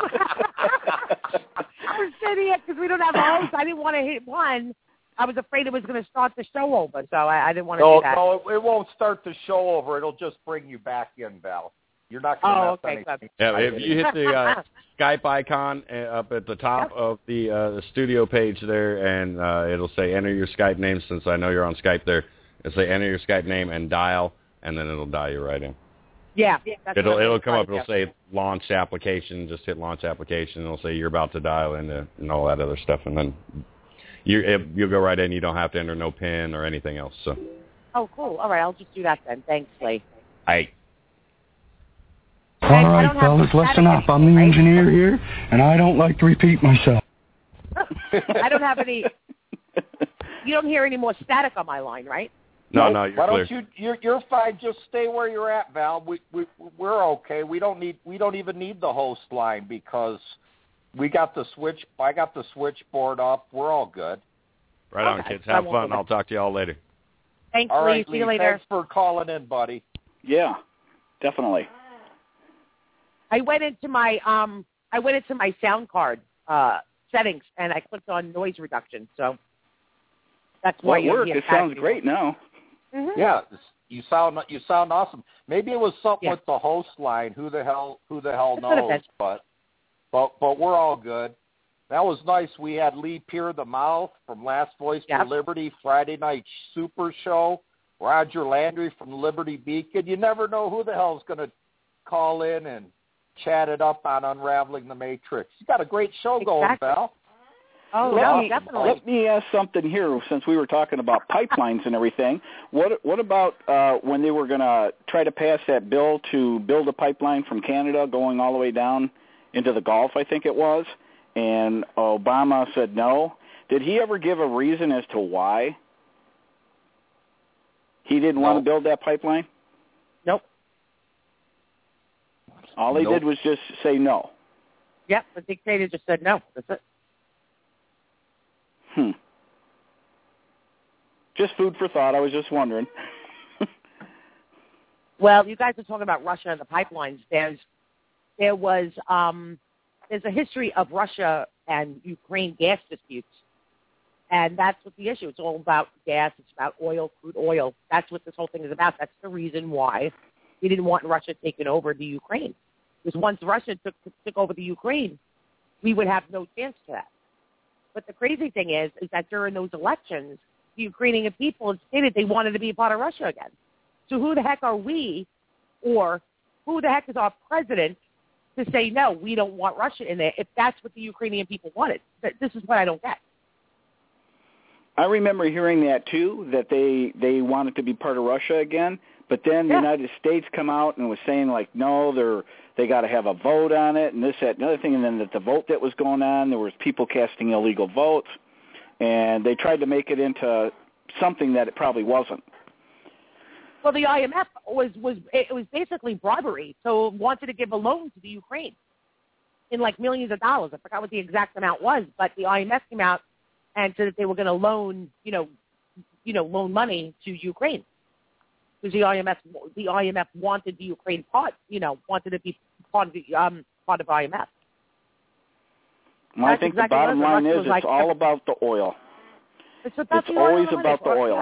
was sitting here because we don't have a host. I didn't want to hit one. I was afraid it was going to start the show over, so I, I didn't want to No, do that. no, it, it won't start the show over. It'll just bring you back in, Val. You're not going to Oh, mess okay, anything. Yeah, if you hit the uh, Skype icon uh, up at the top of the, uh, the studio page there, and uh, it'll say enter your Skype name. Since I know you're on Skype there, it'll say enter your Skype name and dial, and then it'll dial you right in. Yeah, that's It'll what I it'll was come trying up. to It'll do. say launch application. Just hit launch application. It'll say you're about to dial in uh, and all that other stuff, and then you it, you'll go right in. You don't have to enter no PIN or anything else. So, Oh, cool. All right, I'll just do that then. Thanks, Lee. I. I- All I right, don't have fellas, to listen static up. I'm the right? engineer here, and I don't like to repeat myself. I don't have any. You don't hear any more static on my line, right? No, Nope. no, you're Why clear. don't you? You're, you're fine. Just stay where you're at, Val. We we we're okay. We don't need. We don't even need the host line because we got the switch. I got the switchboard up. We're all good. Right on, Okay. kids. Have I won't fun. go I'll talk to you all later. Thanks, All Lee. right, See Lee. you later. Thanks for calling in, buddy. Yeah, definitely. I went into my um. I went into my sound card uh, settings and I clicked on noise reduction. So that's why Well, it you worked. hear It sounds static. great now. Mm-hmm. Yeah, you sound you sound awesome. Maybe it was something Yeah. with the host line. Who the hell? Who the hell It could have knows? been. But but but we're all good. That was nice. We had Lee Peer the Mouth from Last Voice Yep. for Liberty Friday Night Super Show. Roger Landry from Liberty Beacon. You never know who the hell's going to call in and chat it up on Unraveling the Matrix. You got a great show going, Exactly. Val. Oh, let no, me, definitely. Let me ask something here, since we were talking about pipelines and everything. What what about uh, when they were going to try to pass that bill to build a pipeline from Canada going all the way down into the Gulf, I think it was, and Obama said no? Did he ever give a reason as to why He didn't Nope. want to build that pipeline? Nope. All he Nope. did was just say no. Yep, the dictator just said no. That's it. Hmm. Just food for thought. I was just wondering. Well, you guys are talking about Russia and the pipelines. There's there was um, there's a history of Russia and Ukraine gas disputes, and that's what the issue. It's all about gas. It's about oil, crude oil. That's what this whole thing is about. That's the reason why we didn't want Russia taking over the Ukraine. Because once Russia took took over the Ukraine, we would have no chance to that. But the crazy thing is, is that during those elections, the Ukrainian people had stated they wanted to be a part of Russia again. So who the heck are we, or who the heck is our president to say, no, we don't want Russia in there, if that's what the Ukrainian people wanted? This is what I don't get. I remember hearing that, too, that they, they wanted to be part of Russia again. But then the Yeah. United States come out and was saying, like, no, they're they got to have a vote on it and this, that, and the other thing. And then that the vote that was going on, there was people casting illegal votes. And they tried to make it into something that it probably wasn't. Well, the I M F was, was it was basically bribery, so it wanted to give a loan to the Ukraine in like millions of dollars. I forgot what the exact amount was, but the I M F came out and said that they were going to loan, you know, you know, loan money to Ukraine because the I M F the I M F wanted the Ukraine part, you know, wanted to be part of the um part of I M F. Well, I think exactly the bottom line is it's like, all about the oil. It's, about it's the always oil about the oil. Yeah.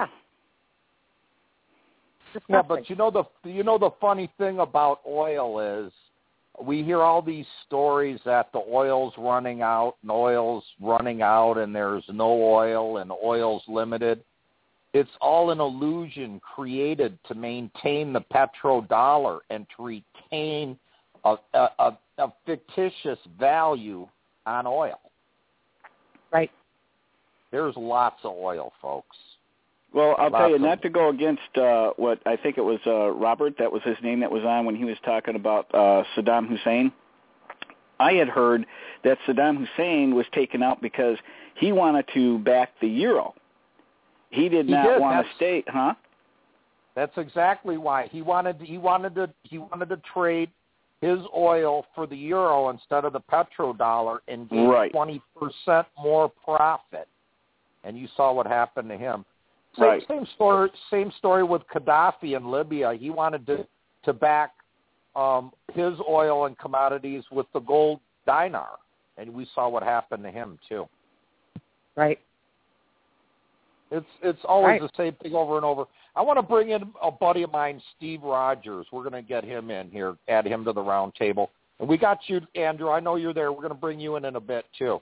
Yeah, but you know the you know the funny thing about oil is we hear all these stories that the oil's running out and oil's running out and there's no oil and oil's limited. It's all an illusion created to maintain the petrodollar and to retain a, a, a fictitious value on oil. Right. There's lots of oil, folks. Well, I'll Lots tell you, of, not to go against uh, what I think it was uh, Robert, that was his name that was on when he was talking about uh, Saddam Hussein. I had heard that Saddam Hussein was taken out because he wanted to back the euro. He did He not did. want That's, to stay, huh? That's exactly why he wanted. He wanted to. He wanted to trade his oil for the euro instead of the petrodollar and gain right. twenty percent more profit. And you saw what happened to him. Same, right. same story. Same story with Gaddafi in Libya. He wanted to to back um, his oil and commodities with the gold dinar, and we saw what happened to him too. Right. It's it's always right. the same thing over and over. I want to bring in a buddy of mine, Steve Rogers. We're going to get him in here, add him to the round table. And we got you, Andrew. I know you're there. We're going to bring you in in a bit, too.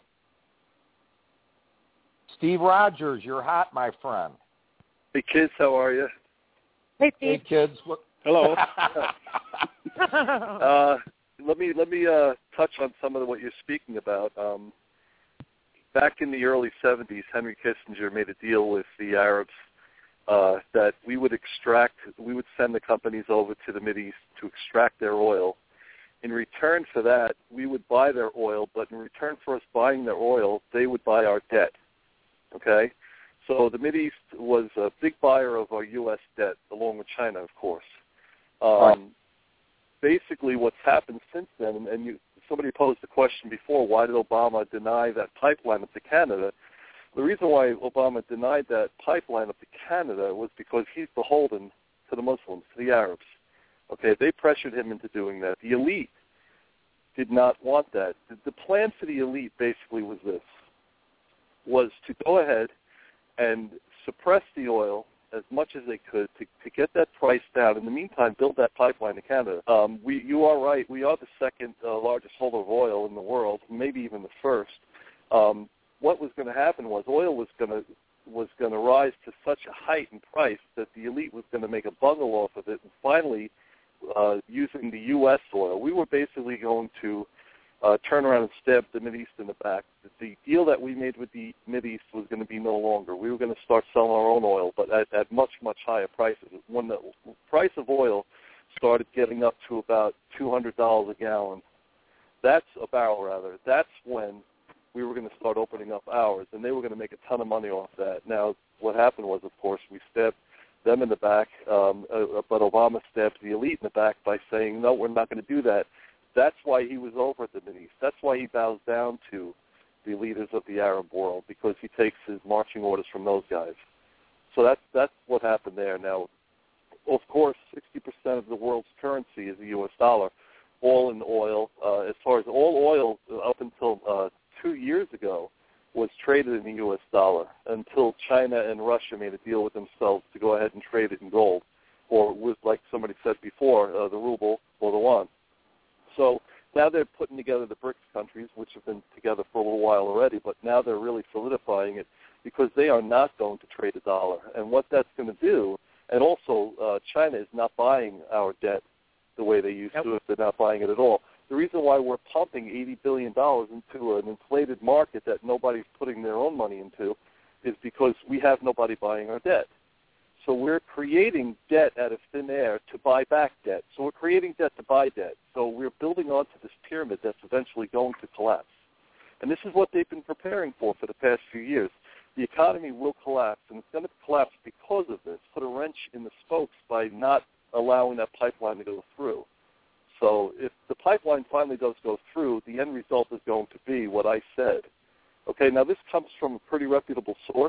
Steve Rogers, you're hot, my friend. Hey, kids, how are you? Hey, Steve. Hey, kids. What... Hello. uh, let me let me uh, touch on some of what you're speaking about. Um, back in the early seventies, Henry Kissinger made a deal with the Arabs uh, that we would extract, we would send the companies over to the Mideast to extract their oil. In return for that, we would buy their oil, but in return for us buying their oil, they would buy our debt. Okay? So the Mideast was a big buyer of our U S debt, along with China, of course. Um, right. Basically, what's happened since then, and, and you, somebody posed the question before, why did Obama deny that pipeline up to Canada? The reason why Obama denied that pipeline up to Canada was because he's beholden to the Muslims, to the Arabs. Okay, they pressured him into doing that. The elite did not want that. The, the plan for the elite basically was this, was to go ahead and suppress the oil as much as they could to, to get that price down. In the meantime, build that pipeline to Canada. Um, we, you are right. We are the second uh, largest holder of oil in the world, maybe even the first. Um, what was going to happen was oil was going to was going to rise to such a height in price that the elite was going to make a bundle off of it, and finally, uh, using the U S oil, we were basically going to uh, turn around and stab the Mideast in the back. The deal that we made with the Mideast was going to be no longer. We were going to start selling our own oil, but at, at much, much higher prices. When the price of oil started getting up to about two hundred dollars a gallon, that's a barrel rather, that's when we were going to start opening up ours, and they were going to make a ton of money off that. Now, what happened was, of course, we stabbed them in the back, um, uh, but Obama stabbed the elite in the back by saying, no, we're not going to do that. That's why he was over at the Mideast. That's why he bows down to the leaders of the Arab world, because he takes his marching orders from those guys. So that's, that's what happened there. Now, of course, sixty percent of the world's currency is the U S dollar, all in oil. Uh, as far as all oil, uh, up until uh, two years ago, was traded in the U S dollar until China and Russia made a deal with themselves to go ahead and trade it in gold, or with, like somebody said before, uh, the ruble or the yuan. So now they're putting together the BRICS countries, which have been together for a little while already, but now they're really solidifying it because they are not going to trade a dollar. And what that's going to do, and also uh, China is not buying our debt the way they used yep. to if they're not buying it at all. The reason why we're pumping eighty billion dollars into an inflated market that nobody's putting their own money into is because we have nobody buying our debt. So we're creating debt out of thin air to buy back debt. So we're creating debt to buy debt. So we're building onto this pyramid that's eventually going to collapse. And this is what they've been preparing for for the past few years. The economy will collapse, and it's going to collapse because of this, put a wrench in the spokes by not allowing that pipeline to go through. So if the pipeline finally does go through, the end result is going to be what I said. Okay, now this comes from a pretty reputable source,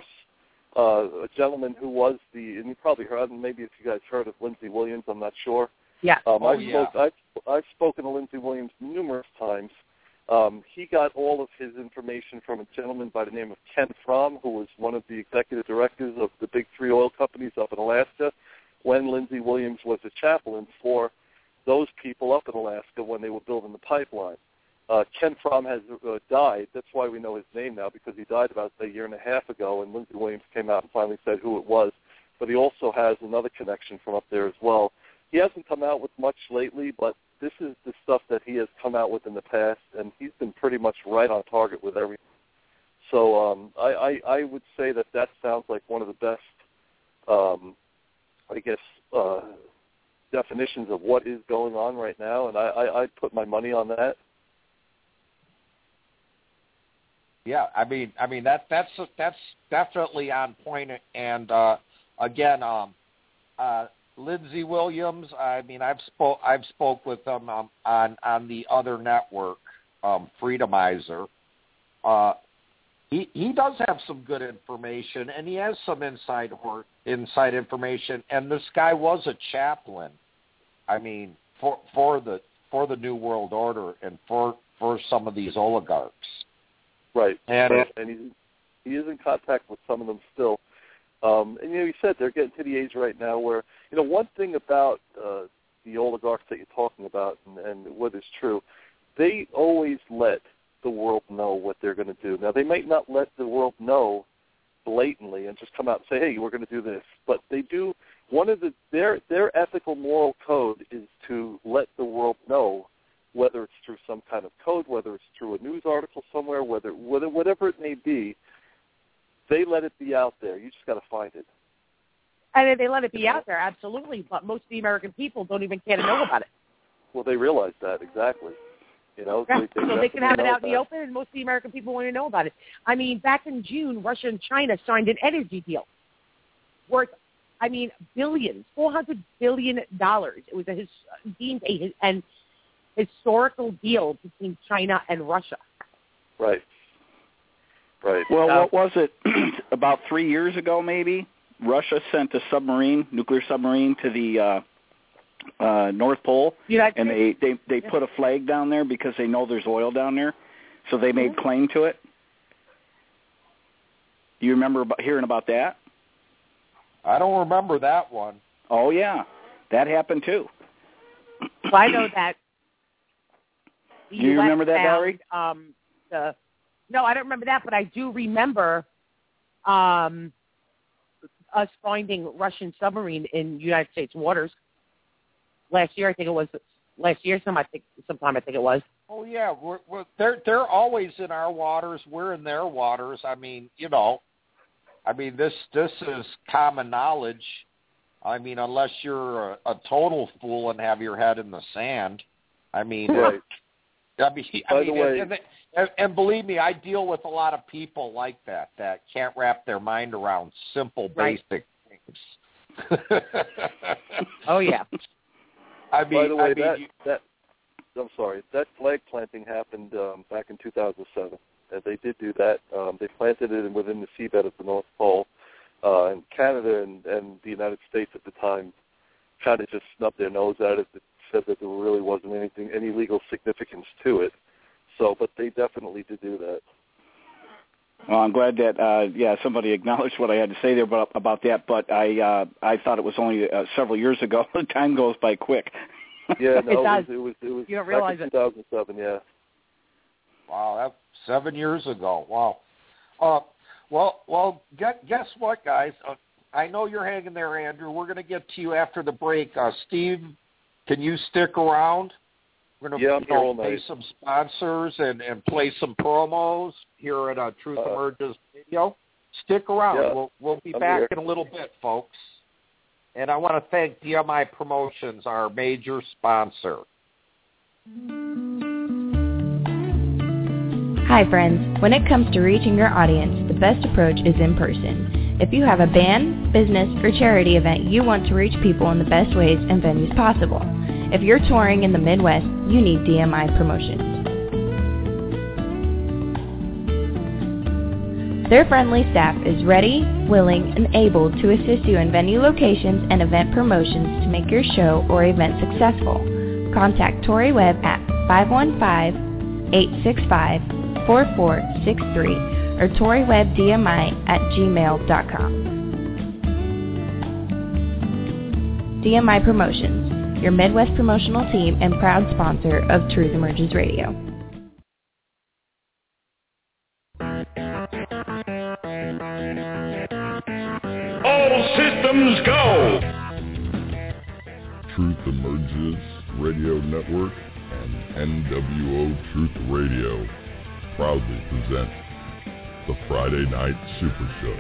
uh, a gentleman who was the, and you probably heard, maybe if you guys heard of Lindsey Williams, I'm not sure. Yeah. Um, oh, I've, yeah. spoke, I've, I've spoken to Lindsey Williams numerous times. Um, he got all of his information from a gentleman by the name of Ken Fromm, who was one of the executive directors of the big three oil companies up in Alaska when Lindsey Williams was a chaplain for those people up in Alaska when they were building the pipeline. Uh, Ken Fromm has uh, died. That's why we know his name now, because he died about a year and a half ago, and Lindsey Williams came out and finally said who it was. But he also has another connection from up there as well. He hasn't come out with much lately, but this is the stuff that he has come out with in the past, and he's been pretty much right on target with everything. So um, I, I, I would say that that sounds like one of the best, um, I guess, uh, definitions of what is going on right now, and I, I, I'd put my money on that. Yeah, I mean, I mean that that's that's definitely on point. And uh, again, um, uh, Lindsey Williams. I mean, I've spoke I've spoke with him um, on on the other network, um, Freedomizer. Uh, he he does have some good information, and he has some inside or inside information. And this guy was a chaplain. I mean, for for the for the New World Order and for for some of these oligarchs. Right, and, right. and he's, he is in contact with some of them still. Um, and, you know, he said they're getting to the age right now where, you know, one thing about uh, the oligarchs that you're talking about and, and what is true, they always let the world know what they're going to do. Now, they might not let the world know blatantly and just come out and say, hey, we're going to do this. But they do, one of the, their, their ethical moral code is to let the world know, whether it's through some kind of code, whether it's through a news article somewhere, whether, whether whatever it may be, they let it be out there. You just got to find it. And they let it be out there, absolutely. But most of the American people don't even care to know about it. Well, they realize that, exactly. You know, yeah. they, they so they can have it out that. in the open, and most of the American people won't even know about it. I mean, back in June, Russia and China signed an energy deal worth, I mean, billions, four hundred billion dollars. It was a his, deemed a an historical deal between China and Russia. Right. Right. Well, what was it? About three years ago, maybe, Russia sent a submarine, nuclear submarine, to the uh, uh, North Pole, United and they, they, they yeah. put a flag down there because they know there's oil down there, so they made mm-hmm. claim to it. Do you remember about, hearing about that? I don't remember that one. Oh, yeah. That happened, too. Well, I know that. Do you remember that, Valerie? Um, the, no, I don't remember that, but I do remember um, us finding Russian submarine in United States waters last year. I think it was last year. Some I think sometime I think it was. Oh yeah, we're, we're, they're they're always in our waters. We're in their waters. I mean, you know, I mean this this is common knowledge. I mean, unless you're a, a total fool and have your head in the sand. I mean. Right. I mean, I By mean the way, and, and, and believe me, I deal with a lot of people like that that can't wrap their mind around simple, right. basic things. Oh yeah. I mean, by the way, I mean, that, you, that I'm sorry, that flag planting happened um, back in two thousand seven, and they did do that. Um, they planted it within the seabed of the North Pole, uh, and Canada and, and the United States at the time kind of just snubbed their nose at it. It said that there really wasn't anything, any legal significance to it. So, but they definitely did do that. Well, I'm glad that uh, yeah somebody acknowledged what I had to say there about, about that. But I uh, I thought it was only uh, several years ago. The time goes by quick. Yeah, no, it does. It was it was, it was you don't back realize in two thousand seven. Yeah. Wow, that's seven years ago. Wow. Uh, well, well, guess what, guys? Uh, I know you're hanging there, Andrew. We're going to get to you after the break. Uh, Steve, can you stick around? We're going to yeah, I'm you here know, all pay night. some sponsors and, and play some promos here at uh, Truth Uh, Emerges Radio. Stick around. Yeah, we'll we'll be I'm back here. in a little bit, folks. And I want to thank D M I Promotions, our major sponsor. Hi, friends. When it comes to reaching your audience, the best approach is in person. If you have a band, business, or charity event, you want to reach people in the best ways and venues possible. If you're touring in the Midwest, you need D M I Promotions. Their friendly staff is ready, willing, and able to assist you in venue locations and event promotions to make your show or event successful. Contact Tori Webb at five one five, eight six five, four four six three or tori webb d m i at gmail dot com. D M I Promotions, your Midwest promotional team and proud sponsor of Truth Emerges Radio. All systems go! Truth Emerges Radio Network and N W O Truth Radio proudly present the Friday Night Super Show.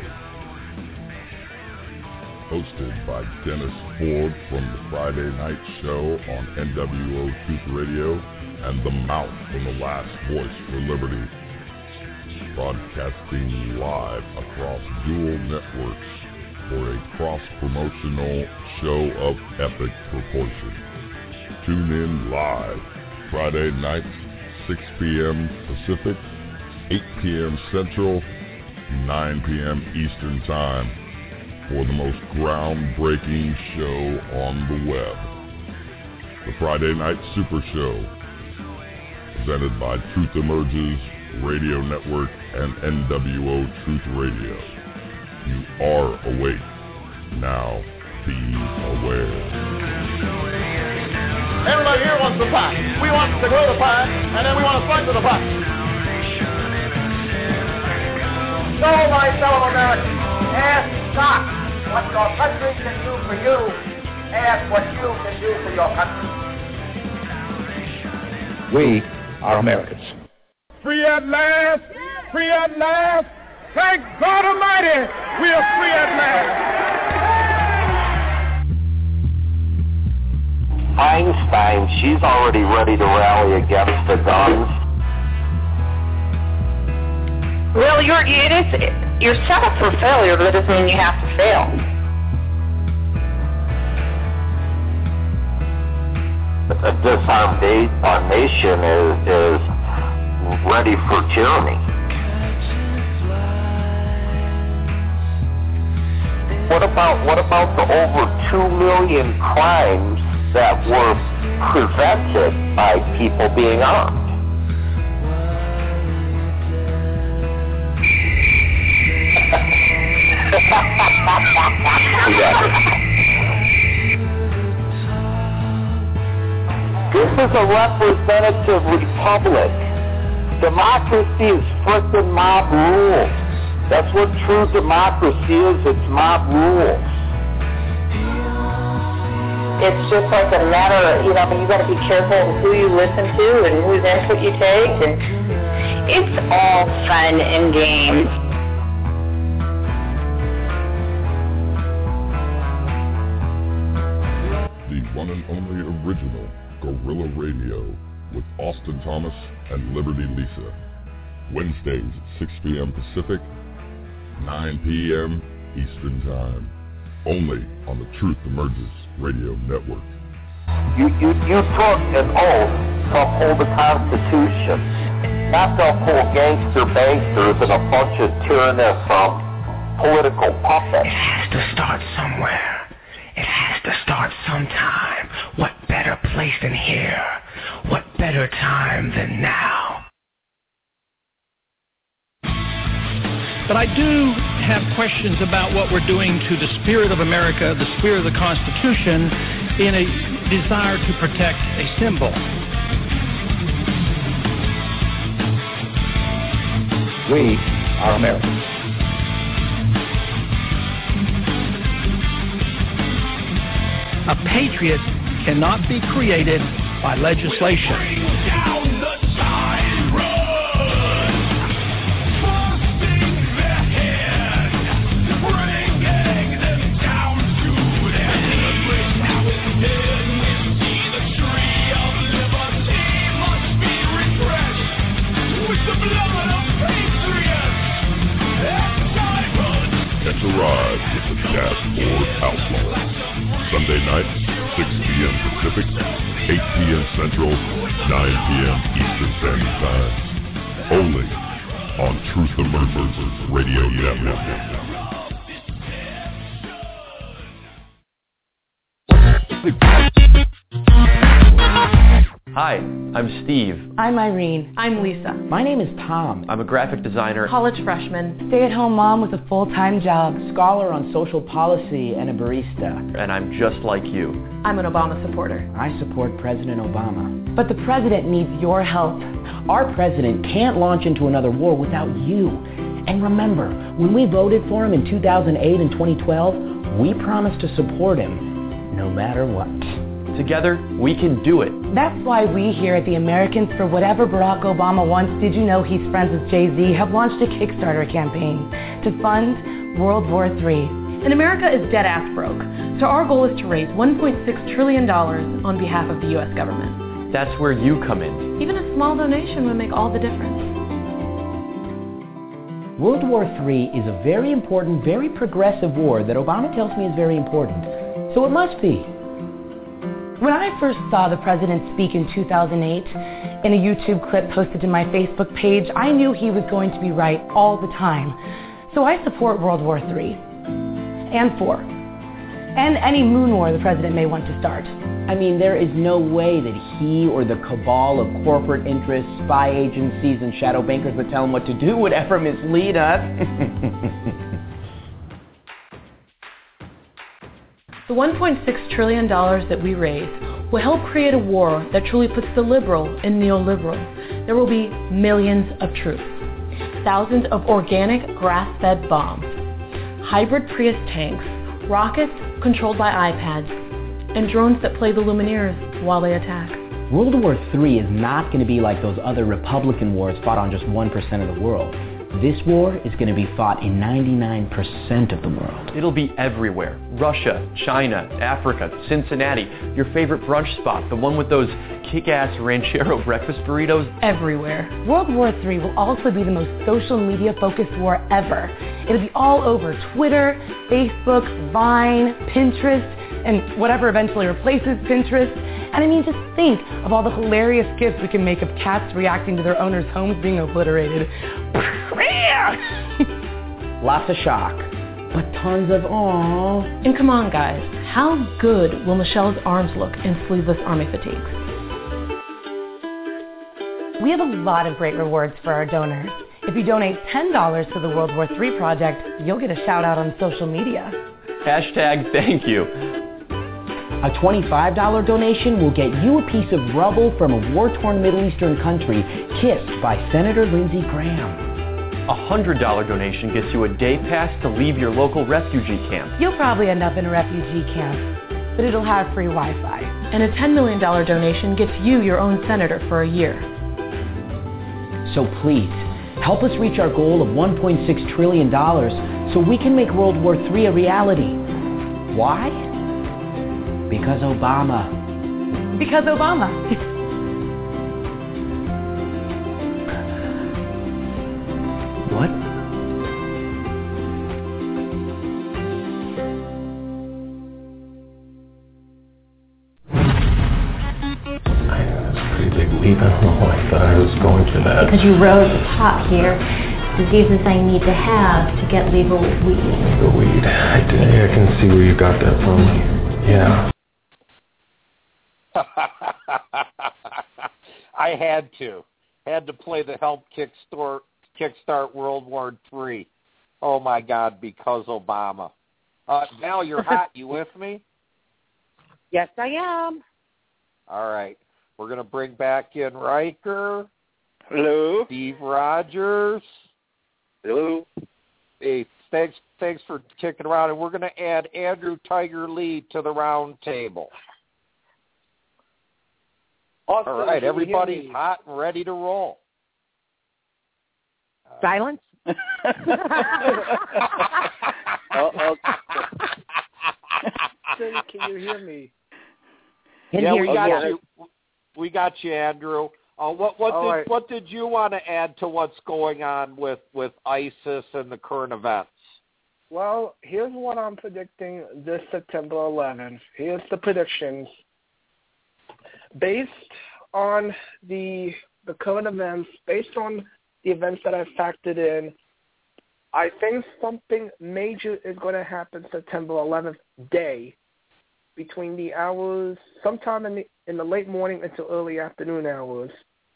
Hosted by Dennis Ford from the Friday Night Show on N W O Truth Radio and The Mouth from The Last Voice for Liberty. Broadcasting live across dual networks for a cross-promotional show of epic proportion. Tune in live Friday nights, six p.m. Pacific, eight p.m. Central, nine p.m. Eastern Time for the most groundbreaking show on the web. The Friday Night Super Show, presented by Truth Emerges Radio Network and N W O Truth Radio. You are awake. Now be aware. Everybody here wants the pie. We want to grow the pie, and then we want to slice of the pie. So, my fellow Americans, ask not what your country can do for you. Ask what you can do for your country. We are Americans. Free at last! Free at last! Thank God Almighty, we are free at last! Einstein, she's already ready to rally against the guns. Well, you're, it is, you're set up for failure, but it doesn't mean you have to fail. A disarmed our nation is, is ready for tyranny. What about what about the over two million crimes that were prevented by people being armed? This is a representative republic. Democracy is frickin' mob rule. That's what true democracy is. It's mob rules. It's just like a matter of, you know, you got to be careful of who you listen to and whose input you take, and it's all fun and games. The one and only original Guerrilla Radio with Austin Thomas and Liberty Lisa. Wednesdays at six p.m. Pacific, nine p.m. Eastern Time only on the Truth Emerges Radio Network. You, you, you took an oath to uphold the Constitution, not to uphold gangster bankers and a bunch of tyrannous um, political puppets. It has to start somewhere. It has to start sometime. What better place than here? What better time than now? But I do have questions about what we're doing to the spirit of America, the spirit of the Constitution, in a desire to protect a symbol. We are Americans. A patriot cannot be created by legislation. Catch a ride with the Dashboard Outlaws. Sunday nights, six p.m. Pacific, eight p.m. Central, nine p.m. Eastern Standard Time. Only on Truth Emerges Radio Network. Hi, I'm Steve. I'm Irene. I'm Lisa. My name is Tom. I'm a graphic designer, college freshman, stay-at-home mom with a full-time job, scholar on social policy, and a barista. And I'm just like you. I'm an Obama supporter. I support President Obama. But the president needs your help. Our president can't launch into another war without you. And remember, when we voted for him in two thousand eight and twenty twelve, we promised to support him no matter what. Together, we can do it. That's why we here at the Americans for Whatever Barack Obama Wants, Did You Know He's Friends with Jay-Z, have launched a Kickstarter campaign to fund World War Three. And America is dead-ass broke, so our goal is to raise one point six trillion dollars on behalf of the U S government. That's where you come in. Even a small donation would make all the difference. World War Three is a very important, very progressive war that Obama tells me is very important. So it must be. When I first saw the president speak in two thousand eight, in a YouTube clip posted to my Facebook page, I knew he was going to be right all the time. So I support World War Three and four, and any moon war the president may want to start. I mean, there is no way that he or the cabal of corporate interests, spy agencies, and shadow bankers that tell him what to do would ever mislead us. The one point six trillion dollars that we raise will help create a war that truly puts the liberal in neoliberal. There will be millions of troops, thousands of organic grass-fed bombs, hybrid Prius tanks, rockets controlled by iPads, and drones that play the Lumineers while they attack. World War Three is not going to be like those other Republican wars fought on just one percent of the world. This war is going to be fought in ninety-nine percent of the world. It'll be everywhere. Russia, China, Africa, Cincinnati, your favorite brunch spot, the one with those kick-ass ranchero breakfast burritos. Everywhere. World War Three will also be the most social media-focused war ever. It'll be all over Twitter, Facebook, Vine, Pinterest, and whatever eventually replaces Pinterest. And I mean, just think of all the hilarious gifs we can make of cats reacting to their owners' homes being obliterated. Lots of shock, but tons of awe. And come on, guys, how good will Michelle's arms look in sleeveless army fatigues? We have a lot of great rewards for our donors. If you donate ten dollars to the World War Three Project, you'll get a shout out on social media. Hashtag thank you. A twenty-five dollars donation will get you a piece of rubble from a war-torn Middle Eastern country kissed by Senator Lindsey Graham. A one hundred dollars donation gets you a day pass to leave your local refugee camp. You'll probably end up in a refugee camp, but it'll have free Wi-Fi. And a ten million dollars donation gets you your own senator for a year. So please, help us reach our goal of one point six trillion dollars so we can make World War Three a reality. Why? Because Obama. Because Obama. What? because you rose the top here. Diseases I need to have to get legal weed. Legal weed. I, did, I can see where you got that from. Yeah. I had to. Had to play the Help Kickstart, Kickstart World War Three. Oh, my God, because Obama. Uh, Val, you're hot. You with me? Yes, I am. All right. We're going to bring back in Riker. Hello. Steve Rogers. Hello. Hey, thanks, thanks for kicking around. And we're going to add Andrew Tiger Lee to the round table. Awesome. All right, everybody's hot and ready to roll. Silence. oh, oh. Can you hear me? Can yeah, we got you. We got you, Andrew. Uh, what what did right. what did you want to add to what's going on with, with ISIS and the current events? Well, here's what I'm predicting this September eleventh. Here's the predictions. Based on the the current events, based on the events that I've factored in, I think something major is going to happen September eleventh day between the hours, sometime in the in the late morning until early afternoon hours.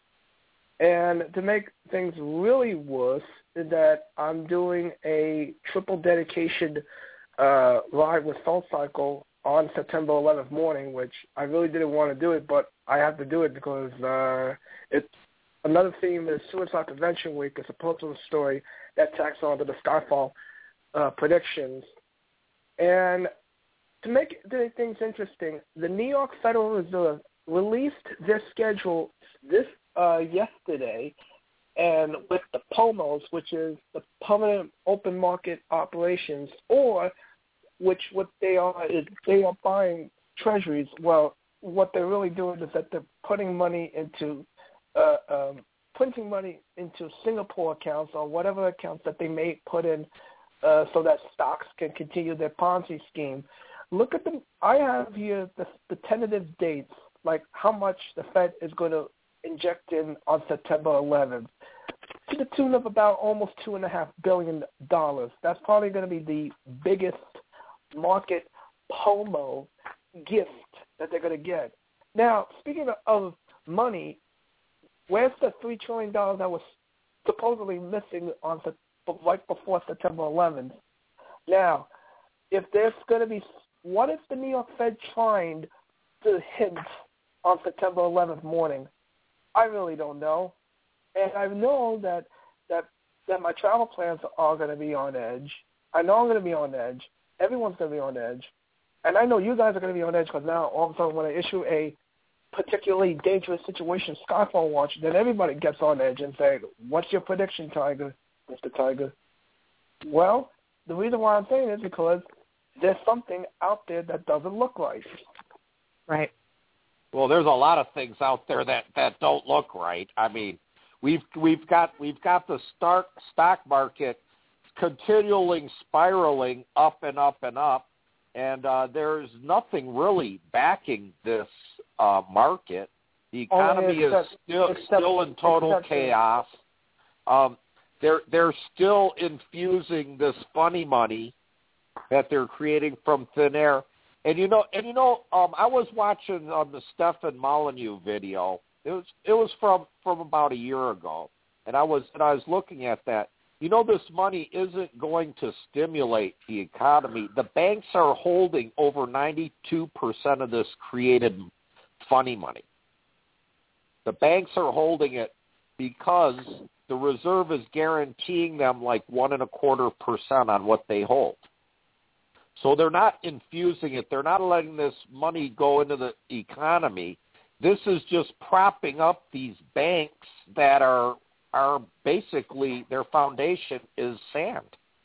And to make things really worse, is that I'm doing a triple dedication uh, live with Soul Cycle on September eleventh morning, which I really didn't want to do it, but I have to do it because uh, it's another theme is Suicide Prevention Week. It's a personal story that tacks on to the Skyfall uh, predictions. And to make things interesting, the New York Federal Reserve released their schedule this uh, yesterday, and with the P O M Os, which is the permanent open market operations, or which what they are is they are buying treasuries. Well, what they're really doing is that they're putting money into uh, um, putting money into Singapore accounts or whatever accounts that they may put in, uh, so that stocks can continue their Ponzi scheme. Look at the. I have here the, the tentative dates, like how much the Fed is going to inject in on September eleventh, to the tune of about almost two and a half billion dollars. That's probably going to be the biggest market P O M O gift that they're going to get. Now, speaking of money, where's the three trillion dollars that was supposedly missing on right before September eleventh? Now, if there's going to be, what is the New York Fed trying to hint on September eleventh morning? I really don't know. And I know that that that my travel plans are going to be on edge. I know I'm going to be on edge. Everyone's going to be on edge. And I know you guys are going to be on edge because now all of a sudden when I issue a particularly dangerous situation Skyfall watch, then everybody gets on edge and say, what's your prediction, Tiger, Mister Tiger? Well, the reason why I'm saying it is because there's something out there that doesn't look right. Right. Well, there's a lot of things out there that, that don't look right. I mean, we've we've got we've got the start, stock market continually spiraling up and up and up, and uh, there's nothing really backing this uh, market. The economy oh, is still except, still in total except, chaos. Um, they're they're still infusing this funny money that they're creating from thin air. And you know, and you know, um, I was watching um, the Stefan Molyneux video. It was it was from, from about a year ago, and I was and I was looking at that. You know, this money isn't going to stimulate the economy. The banks are holding over ninety-two percent of this created funny money. The banks are holding it because the reserve is guaranteeing them like one and a quarter percent on what they hold. So they're not infusing it. They're not letting this money go into the economy. This is just propping up these banks that are are basically, their foundation is sand.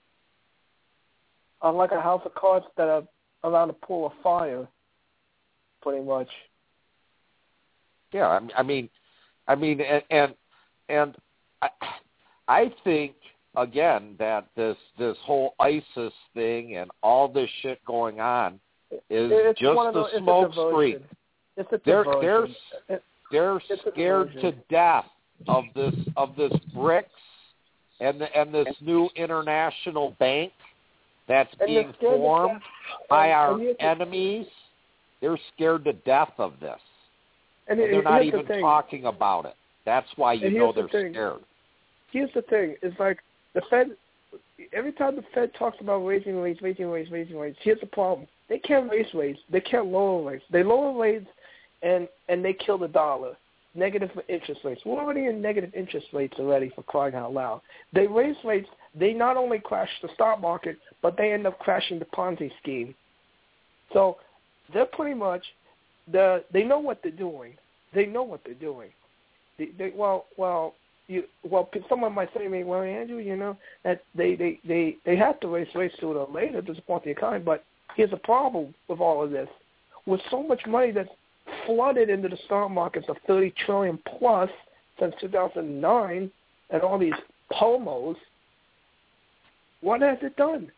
Unlike a house of cards that are around a pool of fire, pretty much. Yeah, I mean, I mean, and and, and I, I think. Again, that this this whole ISIS thing and all this shit going on is it's just a smoke screen. It's a they're diversion. they're it, they're it's scared to death of this of this BRICS and the, and this new international bank that's and being formed by our enemies. They're scared to death of this, and, and they're not even the talking about it. That's why you know they're the scared. Here's the thing: it's like the Fed. Every time the Fed talks about raising rates, raising rates, raising rates, here's the problem: they can't raise rates. They can't lower rates. They lower rates, and and they kill the dollar. Negative interest rates. We're already in negative interest rates already, for crying out loud. They raise rates. They not only crash the stock market, but they end up crashing the Ponzi scheme. So they're pretty much the. They know what they're doing. They know what they're doing. They, they, well, well, you, well. Someone might say to me, "Well, Andrew, you know that they, they, they, they have to raise rates sooner or later to support the economy." But here's the problem with all of this: with so much money that's flooded into the stock markets of thirty trillion plus since two thousand nine, and all these P O M Os, what has it done?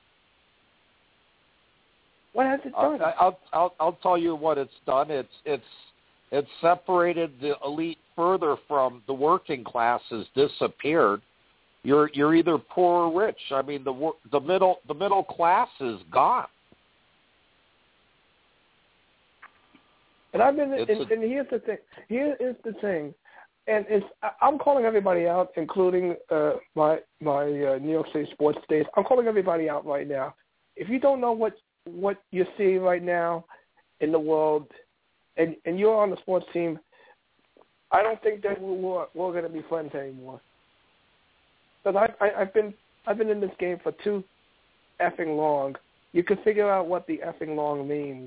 What has it done? I'll, I'll I'll I'll tell you what it's done. It's it's it's separated the elite further from the working classes. Disappeared. You're you're either poor or rich. I mean the the middle the middle class is gone. And I've been, and, and here's the thing. Here is the thing, and it's I'm calling everybody out, including uh, my my uh, New York City sports days. I'm calling everybody out right now. If you don't know what what you're seeing right now in the world, and and you're on the sports team, I don't think that we're we're going to be friends anymore. Because I, I I've been I've been in this game for too effing long. You can figure out what the effing long means.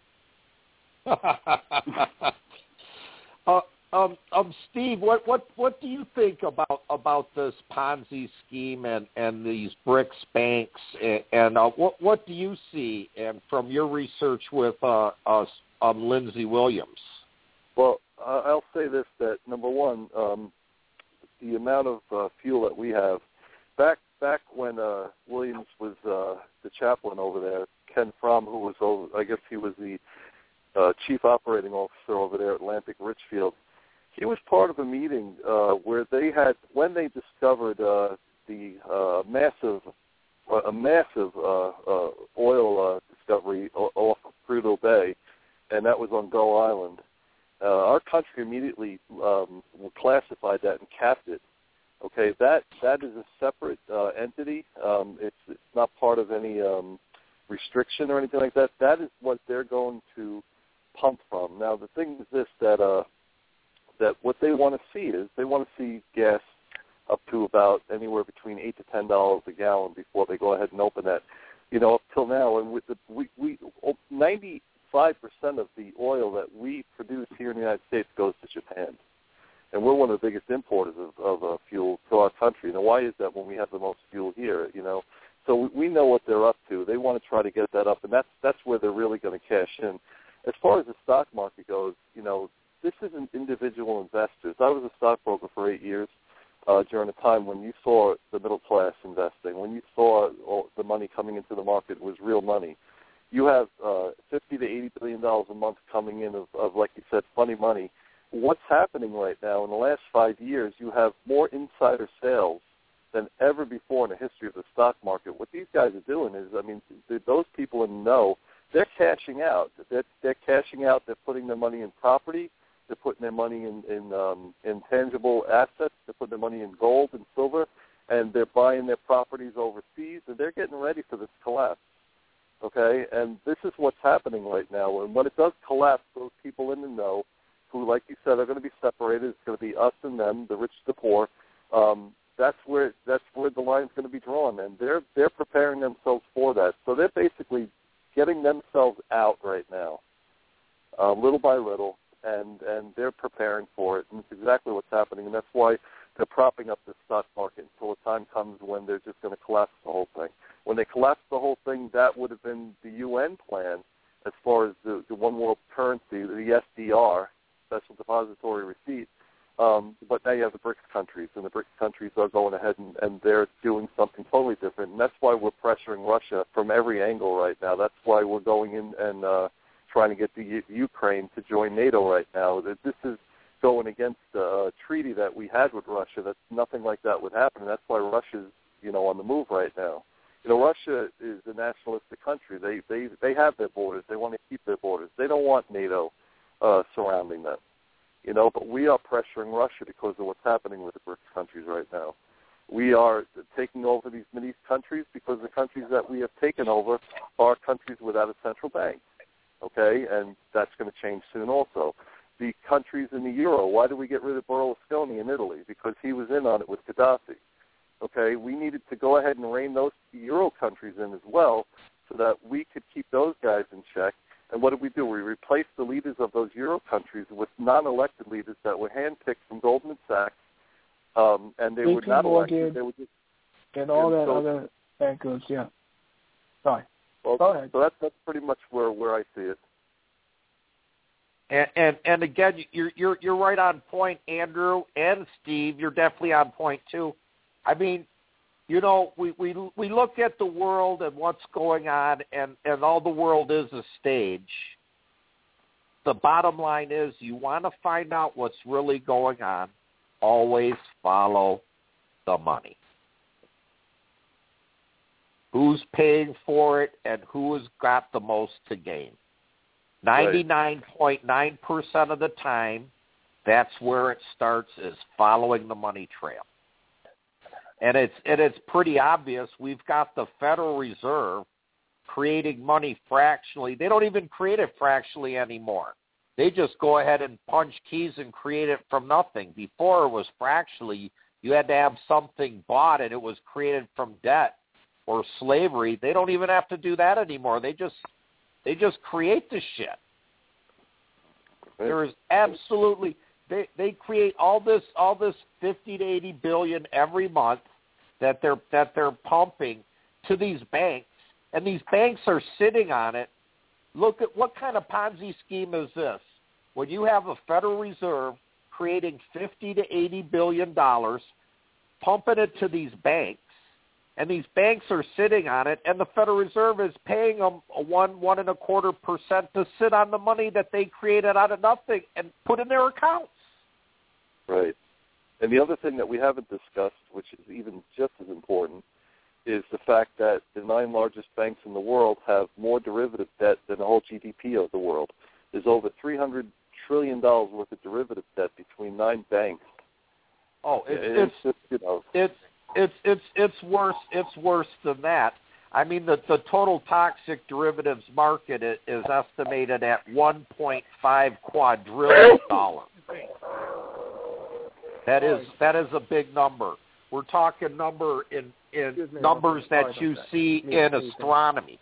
uh, um, um, Steve, what, what, what do you think about about this Ponzi scheme and, and these BRICS banks, and, and uh, what what do you see, and from your research with uh, uh, um, Lindsey Williams? Well, uh, I'll say this: that number one, um, the amount of uh, fuel that we have back back when uh, Williams was uh, the chaplain over there, Ken Fromm, who was over, I guess he was the Uh, chief operating officer over there at Atlantic Richfield. He was part of a meeting uh, where they had, when they discovered uh, the uh, massive, uh, a massive uh, uh, oil uh, discovery off of Prudhoe Bay, and that was on Gull Island. Uh, our country immediately um, classified that and capped it. Okay, that that is a separate uh, entity. Um, it's it's not part of any um, restriction or anything like that. That is what they're going to pump from. Now, the thing is this, that uh, that what they want to see is they want to see gas up to about anywhere between eight to ten dollars a gallon before they go ahead and open that. You know, up till now, and with the we we ninety-five percent of the oil that we produce here in the United States goes to Japan, and we're one of the biggest importers of, of uh, fuel to our country. Now, why is that when we have the most fuel here? You know, so we know what they're up to. They want to try to get that up, and that's that's where they're really going to cash in. As far as the stock market goes, you know, this isn't individual investors. I was a stockbroker for eight years uh, during a time when you saw the middle class investing, when you saw all the money coming into the market was real money. You have uh, fifty to eighty billion dollars a month coming in of, of, like you said, funny money. What's happening right now in the last five years? You have more insider sales than ever before in the history of the stock market. What these guys are doing is, I mean, those people in the know. They're cashing out. They're, they're cashing out. They're putting their money in property. They're putting their money in in, um, in tangible assets. They're putting their money in gold and silver, and they're buying their properties overseas, and they're getting ready for this collapse. Okay, and this is what's happening right now. And when it does collapse, those people in the know, who, like you said, are going to be separated. It's going to be us and them, the rich, the poor. Um, that's where that's where the line's going to be drawn, and they're they're preparing themselves for that. So they're basically getting themselves out right now, uh, little by little, and, and they're preparing for it, and it's exactly what's happening, and that's why they're propping up the stock market until a time comes when they're just going to collapse the whole thing. When they collapse the whole thing, that would have been the U N plan as far as the, the one world currency, the S D R, Special Depository Receipt. Um, but now you have the BRICS countries, and the BRICS countries are going ahead and, and they're doing something totally different. And that's why we're pressuring Russia from every angle right now. That's why we're going in and uh, trying to get the U- Ukraine to join NATO right now. This is going against a treaty that we had with Russia, that nothing like that would happen. And that's why Russia's, you know, on the move right now. You know, Russia is a nationalistic country. They they they have their borders. They want to keep their borders. They don't want NATO uh, surrounding them. You know, but we are pressuring Russia because of what's happening with the BRICS countries right now. We are taking over these Middle East countries because the countries that we have taken over are countries without a central bank. Okay, and that's going to change soon also. The countries in the Euro, why did we get rid of Berlusconi in Italy? Because he was in on it with Gaddafi. Okay, we needed to go ahead and rein those Euro countries in as well so that we could keep those guys in check. And what did we do? We replaced the leaders of those Euro countries with non-elected leaders that were handpicked from Goldman Sachs, um, and they were not elected. They were just, and all that so, other bankers, yeah. Sorry. Well, Go ahead. So that's, that's pretty much where, where I see it. And, and and again, you're you're you're right on point, Andrew and Steve. You're definitely on point too. I mean, you know, we, we we look at the world and what's going on, and, and all the world is a stage. The bottom line is, you want to find out what's really going on, always follow the money. Who's paying for it and who has got the most to gain? ninety-nine point nine percent of the time, that's where it starts, is following the money trail. And it's and it's pretty obvious. We've got the Federal Reserve creating money fractionally. They don't even create it fractionally anymore. They just go ahead and punch keys and create it from nothing. Before it was fractionally, you had to have something bought, and it was created from debt or slavery. They don't even have to do that anymore. They just they just create the shit. There is absolutely they they create all this all this fifty to eighty billion every month that they're that they're pumping to these banks, and these banks are sitting on it. Look at what kind of Ponzi scheme is this? When you have a Federal Reserve creating fifty to eighty billion dollars, pumping it to these banks, and these banks are sitting on it, and the Federal Reserve is paying them a one, one and a quarter percent to sit on the money that they created out of nothing and put in their accounts. Right. And the other thing that we haven't discussed, which is even just as important, is the fact that the nine largest banks in the world have more derivative debt than the whole G D P of the world. There's over three hundred trillion dollars worth of derivative debt between nine banks. Oh, it's it's, it's just, you know, it's it's it's it's worse. It's worse than that. I mean, the the total toxic derivatives market is, is estimated at one point five quadrillion dollars. That is that is a big number. We're talking number in in numbers that you see in astronomy.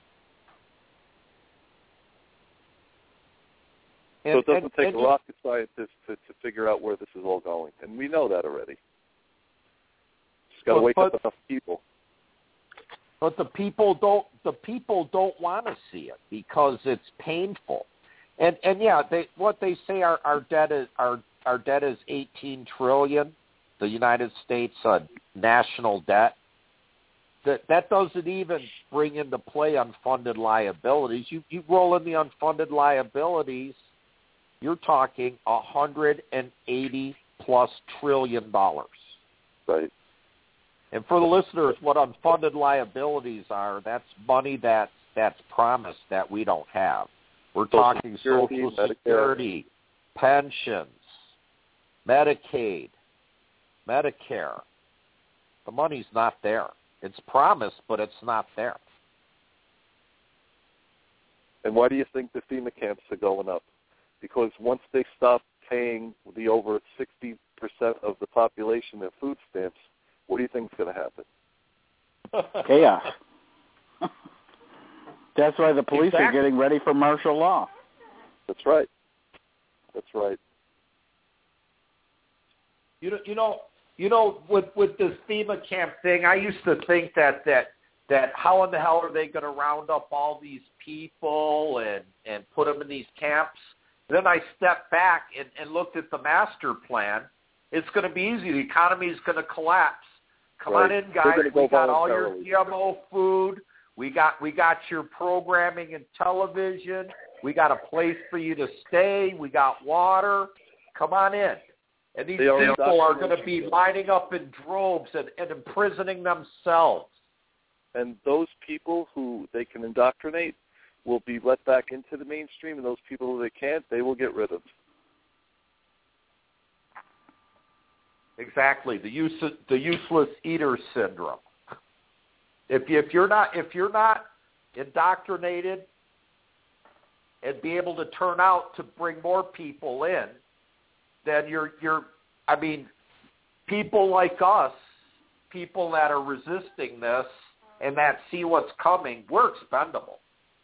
So And, it doesn't and, take and a rocket scientist to, to figure out where this is all going, and we know that already. Just got to But- wake but- up enough people. But the people don't. The people don't want to see it because it's painful, and and yeah, they what they say our, our debt is our our debt is eighteen trillion. The United States uh, national debt. That that doesn't even bring into play unfunded liabilities. You you roll in the unfunded liabilities, you're talking a hundred and eighty plus trillion dollars. Right. And for the listeners, what unfunded liabilities are, that's money that, that's promised that we don't have. We're Social talking Security, Social Medicare. Security, pensions, Medicaid, Medicare. The money's not there. It's promised, but it's not there. And why do you think the FEMA camps are going up? Because once they stop paying the over sixty percent of the population their food stamps, what do you think is going to happen? Chaos. That's why the police Exactly. are getting ready for martial law. That's right. That's right. You know, you know, you know, with with this FEMA camp thing, I used to think that that that how in the hell are they going to round up all these people and and put them in these camps? And then I stepped back and, and looked at the master plan. It's going to be easy. The economy is going to collapse. Come Right. on in, They're guys. gonna go We got all your voluntarily. G M O food. We got we got your programming and television. We got a place for you to stay. We got water. Come on in. And these They are people are going to be lining up in droves and, and imprisoning themselves. And those people who they can indoctrinate will be let back into the mainstream, and those people who they can't, they will get rid of. Exactly, the use the useless eater syndrome. If you, if you're not if you're not indoctrinated and be able to turn out to bring more people in, then you're you're I mean, people like us, people that are resisting this and that see what's coming, we're expendable.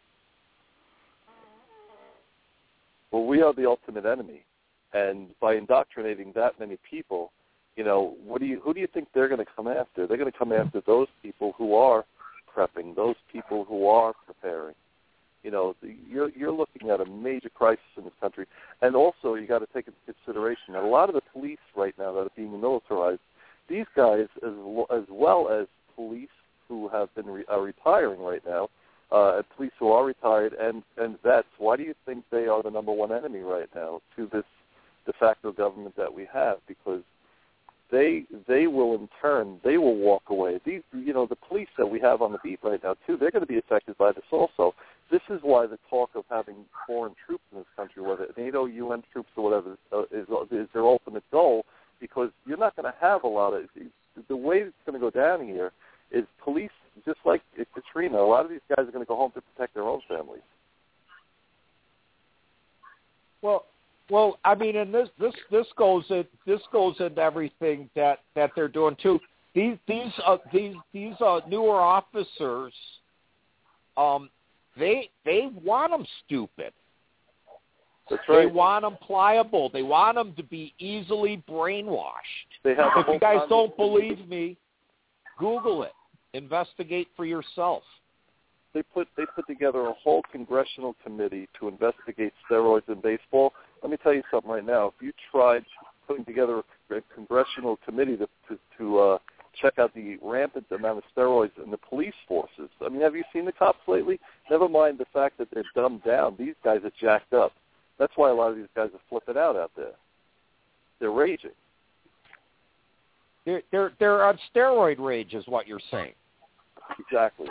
Well, we are the ultimate enemy, and by indoctrinating that many people, you know, what do you who do you think they're going to come after? They're going to come after those people who are prepping, those people who are preparing. You know, you're you're looking at a major crisis in this country, and also you got to take into consideration that a lot of the police right now that are being militarized, these guys, as as well as police who have been re, are retiring right now, uh, police who are retired and and vets. Why do you think they are the number one enemy right now to this de facto government that we have? Because they they will in turn they will walk away. These you know the police that we have on the beat right now too, they're going to be affected by this also. This is why the talk of having foreign troops in this country, whether NATO, U N troops, or whatever, uh, is, is their ultimate goal, because you're not going to have a lot of – the way it's going to go down here is police, just like Katrina, a lot of these guys are going to go home to protect their own families. Well, well, I mean, and this this this goes in, this goes into everything that, that they're doing too. These these uh, these these uh, newer officers, um. They they want them stupid. That's right. They want them pliable. They want them to be easily brainwashed. They have if you guys don't believe me, Google it. Investigate for yourself. They put they put together a whole congressional committee to investigate steroids in baseball. Let me tell you something right now. If you tried putting together a, a congressional committee to to, to uh, check out the rampant amount of steroids in the police forces. I mean, have you seen the cops lately? Never mind the fact that they're dumbed down. These guys are jacked up. That's why a lot of these guys are flipping out out there. They're raging. They're they're they're on steroid rage, is what you're saying. Exactly.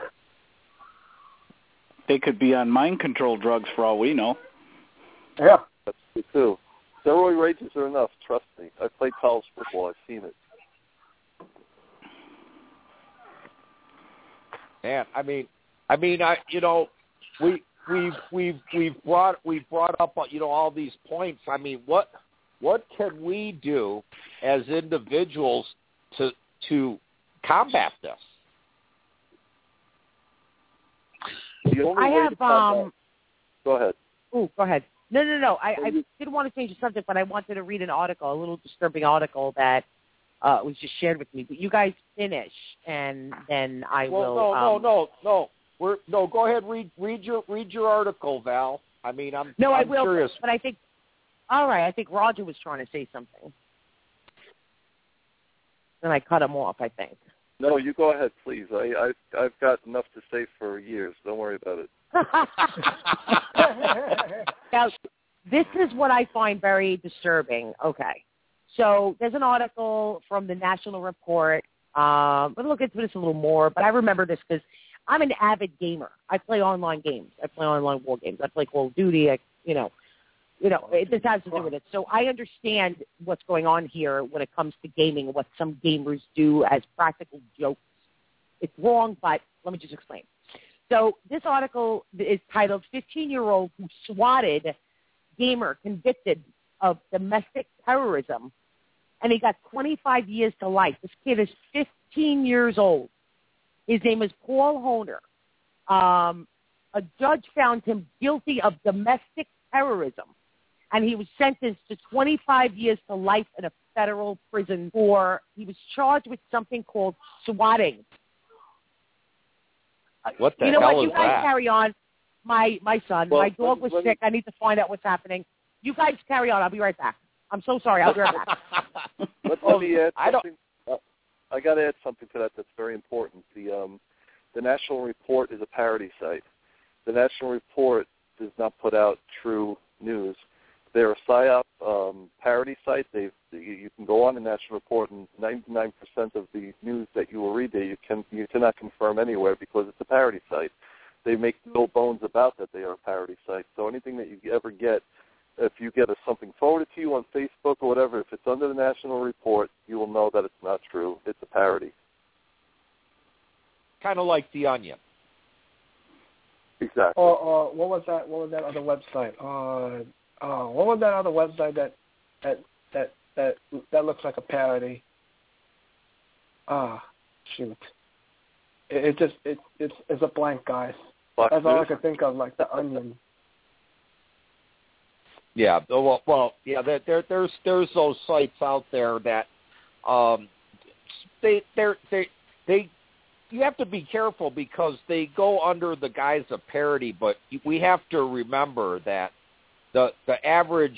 They could be on mind control drugs for all we know. Yeah, that's true too. Steroid rages are enough. Trust me. I played college football. I've seen it. Man, I mean, I mean, I you know, we we've we've we've brought we've brought up you know all these points. I mean, what what can we do as individuals to to combat this? The only I way have to combat, um. Go ahead. Oh, go ahead. No, no, no. I, I didn't want to change the subject, but I wanted to read an article, a little disturbing article that uh, was just shared with me. But you guys finish, and then I well, will. No, um, no, no, no. We're no. Go ahead. Read, read your, read your article, Val. I mean, I'm. No, I'm I will. Curious. But I think. All right. I think Roger was trying to say something, and I cut him off. I think. No, you go ahead, please. I, I've I've got enough to say for years. Don't worry about it. Now, this is what I find very disturbing. Okay. So there's an article from the National Report. Um, we'll look into this a little more, but I remember this because I'm an avid gamer. I play online games. I play online war games. I play Call of Duty. I, you know, you know, it, this has to do with it. So I understand what's going on here when it comes to gaming and what some gamers do as practical jokes. It's wrong, but let me just explain. So this article is titled fifteen-year-old who swatted gamer convicted of domestic terrorism, and he got twenty-five years to life. This kid is fifteen years old. His name is Paul Honer. Um, a judge found him guilty of domestic terrorism, and he was sentenced to twenty-five years to life in a federal prison for, he was charged with something called swatting. What the you know hell what? is You guys that? carry on. My my son, Well, my dog let- was let me- sick. I need to find out what's happening. You guys carry on. I'll be right back. I'm so sorry. I'll be right back. Let, let me add I don't- something. Uh, I got to add something to that that's very important. The um, the National Report is a parody site. The National Report does not put out true news. they're a PSYOP um, parody site. They've, you can go on the National Report, and ninety-nine percent of the news that you will read there, you can you cannot confirm anywhere because it's a parody site. They make no bones about that they are a parody site. So anything that you ever get, if you get a, something forwarded to you on Facebook or whatever, if it's under the National Report, you will know that it's not true. It's a parody. Kind of like The Onion. Exactly. Or, or what was that? What was that other website? Uh, uh, what was that other website that that that that that looks like a parody? Ah, shoot. It, it just it it's it's a blank, guys. Fox That's all News? I could think of, like The Onion. Yeah, well, well, yeah. There, there, there's there's those sites out there that um, they they're, they they you have to be careful because they go under the guise of parody, but we have to remember that the the average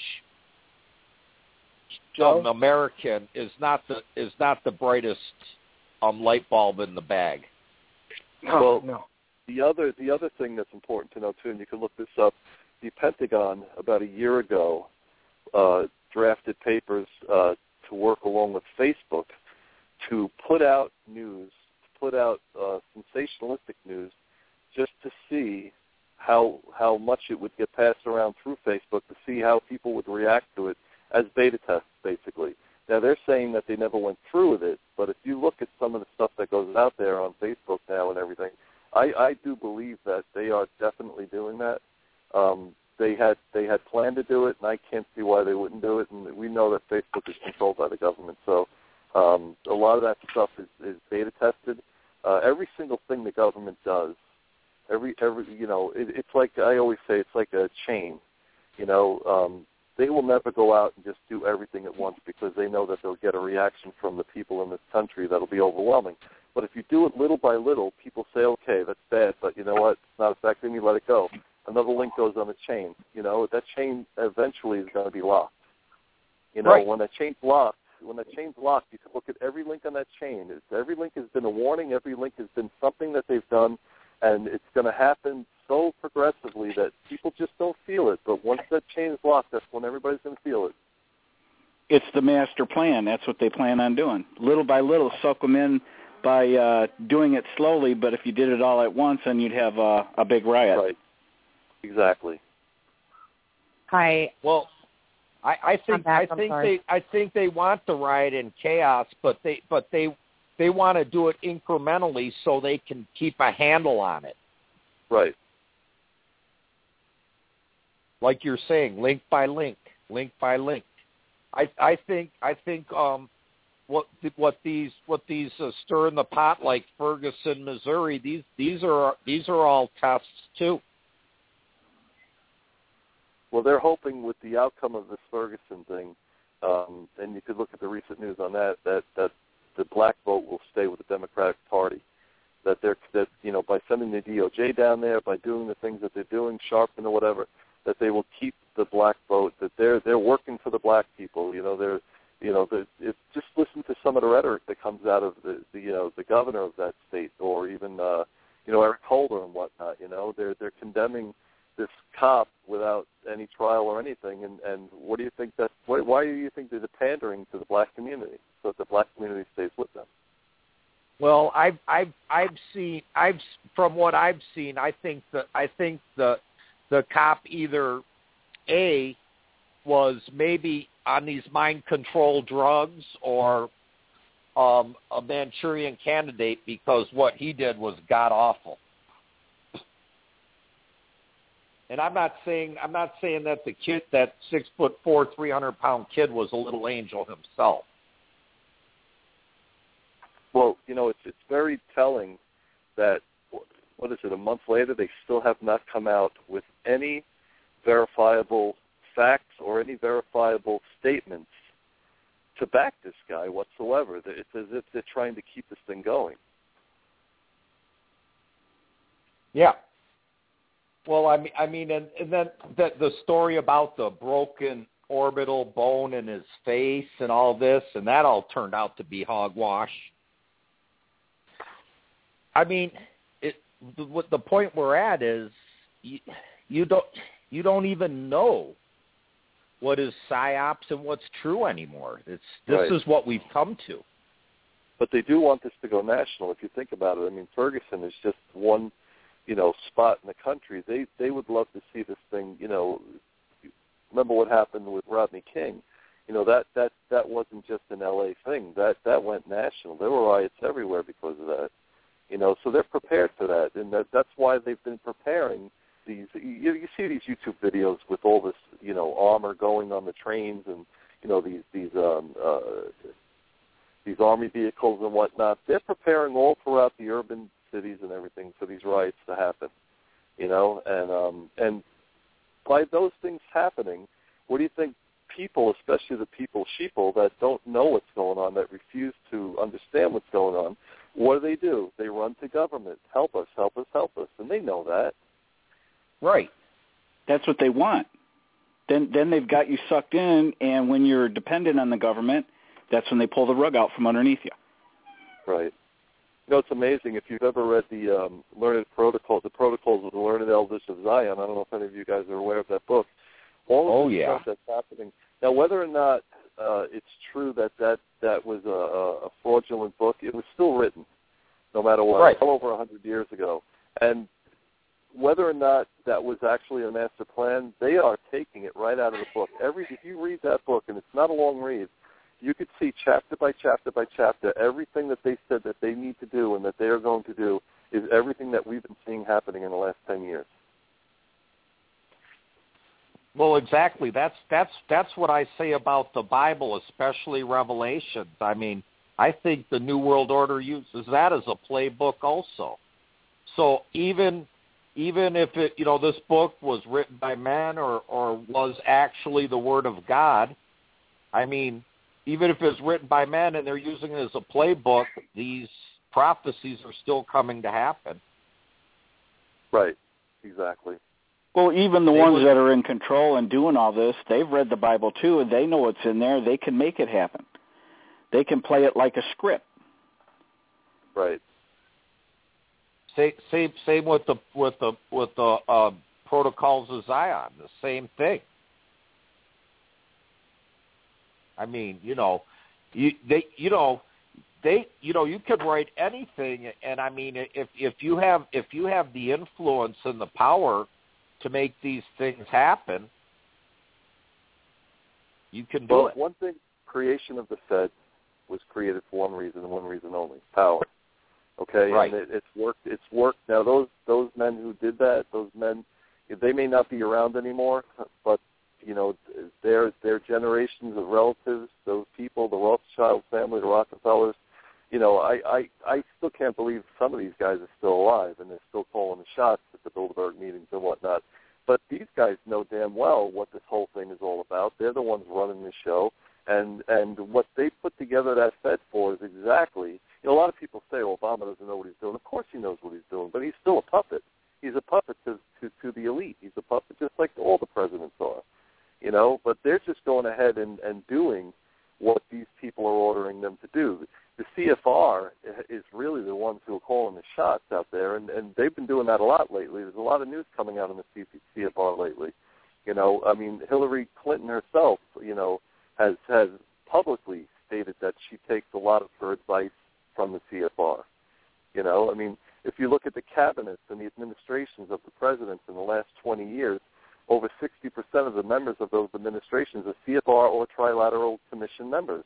um, American is not the is not the brightest um, light bulb in the bag. No, well, no. The other the other thing that's important to know too, and you can look this up. The Pentagon about a year ago uh, drafted papers uh, to work along with Facebook to put out news, to put out uh, sensationalistic news, just to see how how much it would get passed around through Facebook, to see how people would react to it as beta tests, basically. Now, they're saying that they never went through with it, but if you look at some of the stuff that goes out there on Facebook now and everything, I, I do believe that they are definitely doing that. Um, they had they had planned to do it, and I can't see why they wouldn't do it. And we know that Facebook is controlled by the government, so um, a lot of that stuff is, is beta tested. Uh, every single thing the government does, every every you know, it, it's like I always say, it's like a chain. You know, um, they will never go out and just do everything at once because they know that they'll get a reaction from the people in this country that'll be overwhelming. But if you do it little by little, people say, okay, that's bad, but you know what? It's not affecting me, let it go. Another link goes on the chain. You know, that chain eventually is going to be locked. You know, right. when that chain's locked, when that chain's locked, you can look at every link on that chain. It's, every link has been a warning. Every link has been something that they've done, and it's going to happen so progressively that people just don't feel it. But once that chain is locked, that's when everybody's going to feel it. It's the master plan. That's what they plan on doing. Little by little, soak them in by uh, doing it slowly, but if you did it all at once, then you'd have uh, a big riot. Right. Exactly. Hi. Well, I, I think back, I think sorry. they I think they want the riot and chaos, but they but they they want to do it incrementally so they can keep a handle on it. Right. Like you're saying, link by link, link by link. I I think I think um what what these what these uh, stir in the pot like Ferguson, Missouri. These these are these are all tests too. Well, they're hoping with the outcome of this Ferguson thing, um, and you could look at the recent news on that, that that the black vote will stay with the Democratic Party. That they're that you know by sending the D O J down there, by doing the things that they're doing, Sharpton or whatever, that they will keep the black vote. That they're they're working for the black people. You know, they're you know the it, just listen to some of the rhetoric that comes out of the, the you know the governor of that state, or even uh, you know Eric Holder and whatnot. You know, they're they're condemning this cop without any trial or anything, and, and what do you think that? Why, why do you think they're pandering to the black community so that the black community stays with them? Well, I've I've I've seen I've from what I've seen, I think that I think the the cop either A was maybe on these mind control drugs or um, a Manchurian Candidate, because what he did was god awful. And I'm not saying I'm not saying that the kid, that six foot four, three hundred pound kid, was a little angel himself. Well, you know, it's it's very telling that what is it? A month later, they still have not come out with any verifiable facts or any verifiable statements to back this guy whatsoever. It's as if they're trying to keep this thing going. Yeah. Well, I mean, I mean, and, and then the, the story about the broken orbital bone in his face and all this, and that all turned out to be hogwash. I mean, it, the, the point we're at is you, you don't you don't even know what is psyops and what's true anymore. It's this Right. is what we've come to. But they do want this to go national. If you think about it, I mean, Ferguson is just one, you know, spot in the country. They they would love to see this thing. You know, remember what happened with Rodney King? You know, that that that wasn't just an L A thing. That that went national. There were riots everywhere because of that. You know, so they're prepared for that, and that that's why they've been preparing these. You, you see these YouTube videos with all this, you know, armor going on the trains, and you know these these um, uh, these army vehicles and whatnot. They're preparing all throughout the urban cities and everything for these riots to happen. You know, and um, and by those things happening, what do you think? People, especially the people, sheeple that don't know what's going on, that refuse to understand what's going on, what do they do? They run to government. Help us, help us, help us. And they know that. Right. That's what they want. Then then they've got you sucked in, and when you're dependent on the government, that's when they pull the rug out from underneath you. Right. You know, it's amazing. If you've ever read the um, Learned Protocols, the Protocols of the Learned Elders of Zion, I don't know if any of you guys are aware of that book. All of oh, the yeah. stuff that's happening. Now, whether or not uh, it's true that that, that was a, a fraudulent book, it was still written, no matter what, right. well over one hundred years ago. And whether or not that was actually a master plan, they are taking it right out of the book. Every If you read that book, and it's not a long read, you could see chapter by chapter by chapter, everything that they said that they need to do and that they are going to do is everything that we've been seeing happening in the last ten years. Well, exactly. That's that's that's what I say about the Bible, especially Revelations. I mean, I think the New World Order uses that as a playbook also. So even even if it, you know, this book was written by man or, or was actually the Word of God, I mean, even if it's written by men and they're using it as a playbook, these prophecies are still coming to happen. Right. Exactly. Well, even the they ones would, that are in control and doing all this, they've read the Bible too, and they know what's in there. They can make it happen. They can play it like a script. Right. Same, same, same with the with the with the uh, Protocols of Zion. The same thing. I mean, you know, you they, you know, they, you know, you could write anything, and I mean, if if you have if you have the influence and the power to make these things happen, you can do well, it. One thing, creation of the Fed was created for one reason and one reason only: power. Okay, right. And it, it's worked. It's worked. Now, those those men who did that, those men, they may not be around anymore, but you know, their their generations of relatives, those people, the Rothschild family, the Rockefellers. You know, I, I, I still can't believe some of these guys are still alive and they're still calling the shots at the Bilderberg meetings and whatnot. But these guys know damn well what this whole thing is all about. They're the ones running the show. And and what they put together that Fed for is exactly, you know, a lot of people say, oh, Obama doesn't know what he's doing. Of course he knows what he's doing, but he's still a puppet. He's a puppet to, to, to the elite. He's a puppet just like all the presidents are, you know. But they're just going ahead and, and doing what these people are ordering them to do. The C F R is really the ones who are calling the shots out there, and, and they've been doing that a lot lately. There's a lot of news coming out on the C F R lately. You know, I mean, Hillary Clinton herself, you know, has has publicly stated that she takes a lot of her advice from the C F R. You know, I mean, if you look at the cabinets and the administrations of the presidents in the last twenty years, over sixty percent of the members of those administrations are C F R or Trilateral Commission members.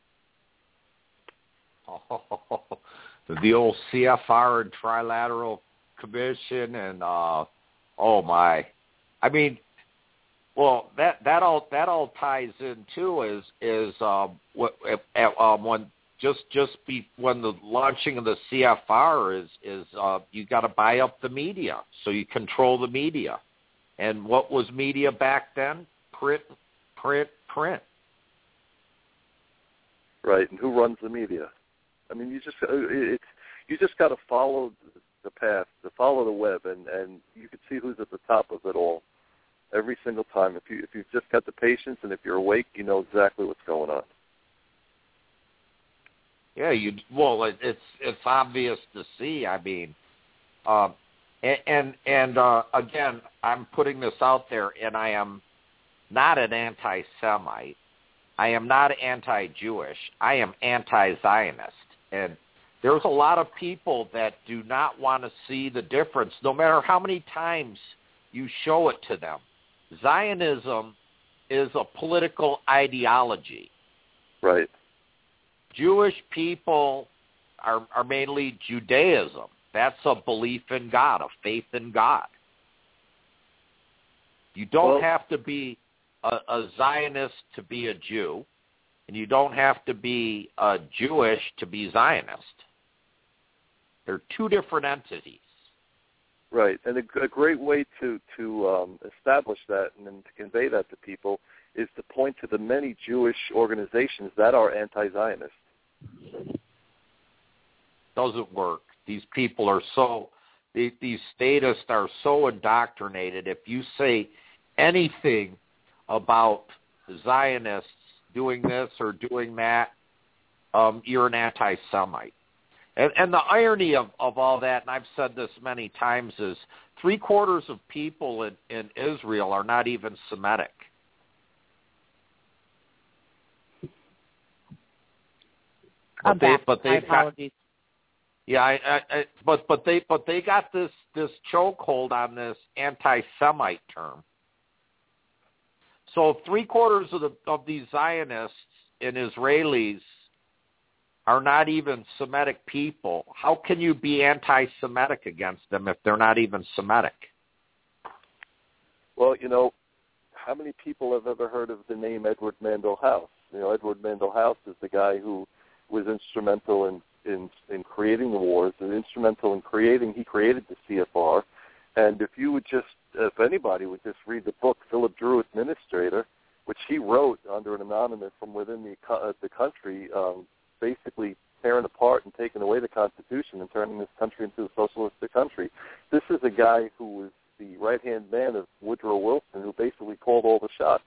Oh, the old C F R and Trilateral Commission, and uh, oh my, I mean, well that that all that all ties in too is is um, what um, when just just be when the launching of the C F R is is uh, you got to buy up the media, so you control the media, and what was media back then? Print, print, print. Right, and who runs the media? I mean, you just it's you just got to follow the path, to follow the web, and, and you can see who's at the top of it all every single time. If you if you've just got the patience and if you're awake, you know exactly what's going on. Yeah, you well, it, it's it's obvious to see. I mean, um, and and, and uh, again, I'm putting this out there, and I am not an anti-Semite. I am not anti-Jewish. I am anti-Zionist. And there's a lot of people that do not want to see the difference, no matter how many times you show it to them. Zionism is a political ideology. Right. Jewish people are, are mainly Judaism. That's a belief in God, a faith in God. You don't well, have to be a, a Zionist to be a Jew, and you don't have to be a Jewish to be Zionist. They're two different entities. Right, and a, a great way to, to um, establish that and then to convey that to people is to point to the many Jewish organizations that are anti-Zionist. Doesn't work. These people are so, these, these statists are so indoctrinated. If you say anything about Zionists doing this or doing that, um, you're an anti-Semite. And, and the irony of, of all that, and I've said this many times, is three-quarters of people in, in Israel are not even Semitic. I'm but they, back. but My they've apologies. Got, yeah, I, I, I, but but they but they got this this chokehold on this anti-Semite term. So if three-quarters of the of these Zionists and Israelis are not even Semitic people, how can you be anti-Semitic against them if they're not even Semitic? Well, you know, how many people have ever heard of the name Edward Mandell House? You know, Edward Mandell House is the guy who was instrumental in, in, in creating the wars, and instrumental in creating, he created the C F R. And if you would just, if anybody would just read the book, Philip Drew, Administrator, which he wrote under an anonymous from within the, uh, the country, um, basically tearing apart and taking away the Constitution and turning this country into a socialistic country. This is a guy who was the right-hand man of Woodrow Wilson, who basically called all the shots.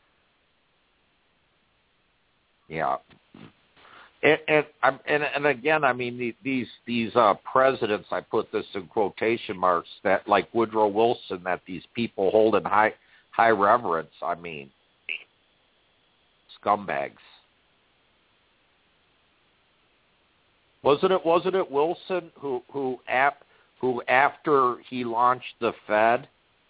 Yeah. And and, and, and again, I mean, these these uh, presidents, I put this in quotation marks, that like Woodrow Wilson, that these people hold in high high reverence, I mean, scumbags. Wasn't it wasn't it Wilson who who ap, who after he launched the Fed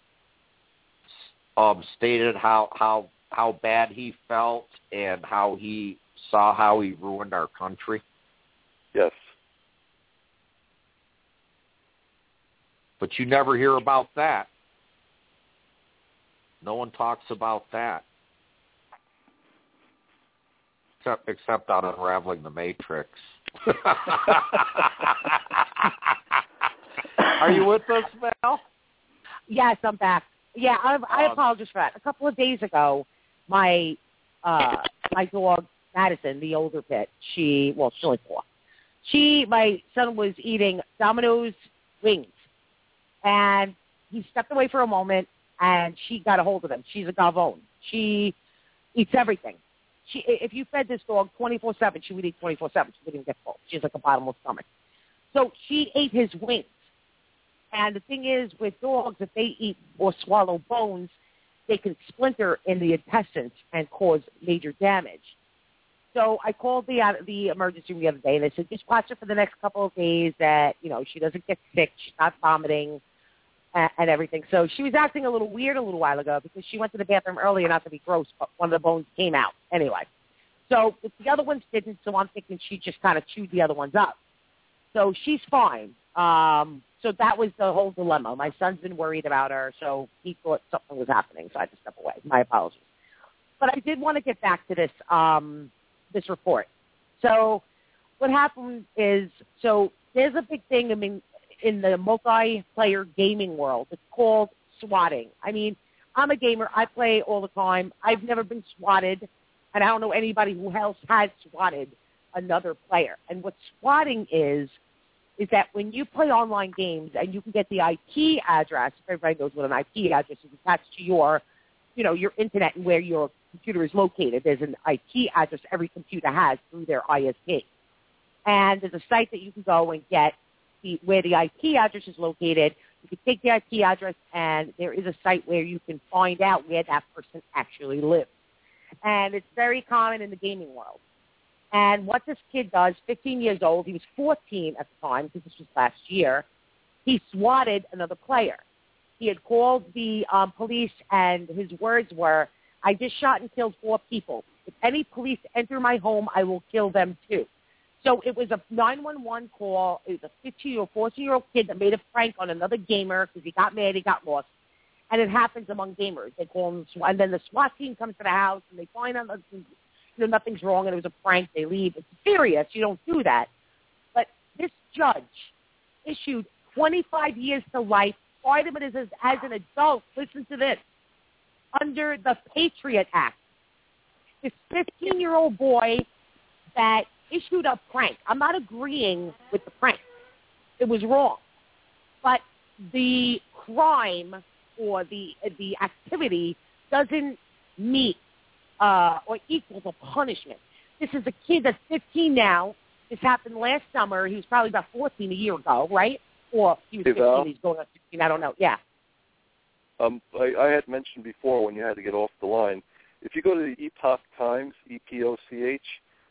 um, stated how how how bad he felt and how he saw how he ruined our country? Yes. But you never hear about that. No one talks about that. Except, except on Unraveling the Matrix. Are you with us, Val? Yes, I'm back. Yeah, I, I Um, apologize for that. A couple of days ago, my uh, my dog, Madison, the older pit, she, well, she's only four. She, my son was eating Domino's wings, and he stepped away for a moment, and she got a hold of him. She's a gavone. She eats everything. She, if you fed this dog twenty-four seven, she would eat twenty-four seven. She wouldn't get full. She has like a bottomless stomach. So she ate his wings. And the thing is, with dogs, if they eat or swallow bones, they can splinter in the intestines and cause major damage. So I called the uh, the emergency room the other day, and they said, just watch her for the next couple of days that, you know, she doesn't get sick, she's not vomiting, and, and everything. So she was acting a little weird a little while ago because she went to the bathroom earlier, not to be gross, but one of the bones came out anyway. So the other ones didn't, so I'm thinking she just kind of chewed the other ones up. So she's fine. Um, so that was the whole dilemma. My son's been worried about her, so he thought something was happening, so I had to step away. My apologies. But I did want to get back to this um, this report. So what happened is, so there's a big thing, I mean, in the multiplayer gaming world. It's called swatting. I mean, I'm a gamer. I play all the time. I've never been swatted, and I don't know anybody who else has swatted another player. And what swatting is, is that when you play online games and you can get the I P address, if everybody knows what an I P address is, attached to your, you know, your internet and where your computer is located. There's an I P address every computer has through their I S P. And there's a site that you can go and get the, where the I P address is located. You can take the I P address, and there is a site where you can find out where that person actually lives. And it's very common in the gaming world. And what this kid does, fifteen years old, he was fourteen at the time, because this was last year, he swatted another player. He had called the um, police, and his words were, I just shot and killed four people. If any police enter my home, I will kill them too. So it was a nine one one call. It was a fifteen or fourteen-year-old kid that made a prank on another gamer because he got mad, he got lost. And it happens among gamers. They call them, and then the SWAT team comes to the house, and they find out that, you know, nothing's wrong, and it was a prank. They leave. It's serious. You don't do that. But this judge issued twenty-five years to life. Part of it is as, as an adult. Listen to this. Under the Patriot Act, this fifteen-year-old boy that issued a prank. I'm not agreeing with the prank. It was wrong. But the crime or the the activity doesn't meet uh, or equal the punishment. This is a kid that's fifteen now. This happened last summer. He was probably about fourteen a year ago, right? Or he was Hey, fifteen. Val? He's going up to fifteen. I don't know. Yeah. Um, I, I had mentioned before when you had to get off the line, if you go to the Epoch Times, E P O C H,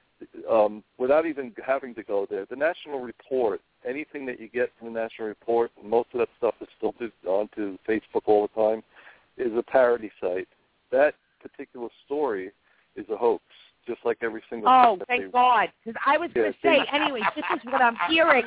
um, without even having to go there, the National Report, anything that you get from the National Report, and most of that stuff is filtered onto Facebook all the time, is a parody site. That particular story is a hoax, just like every single Oh, thing thank they, God. Because I was going to Yeah, say, anyway, this is what I'm hearing.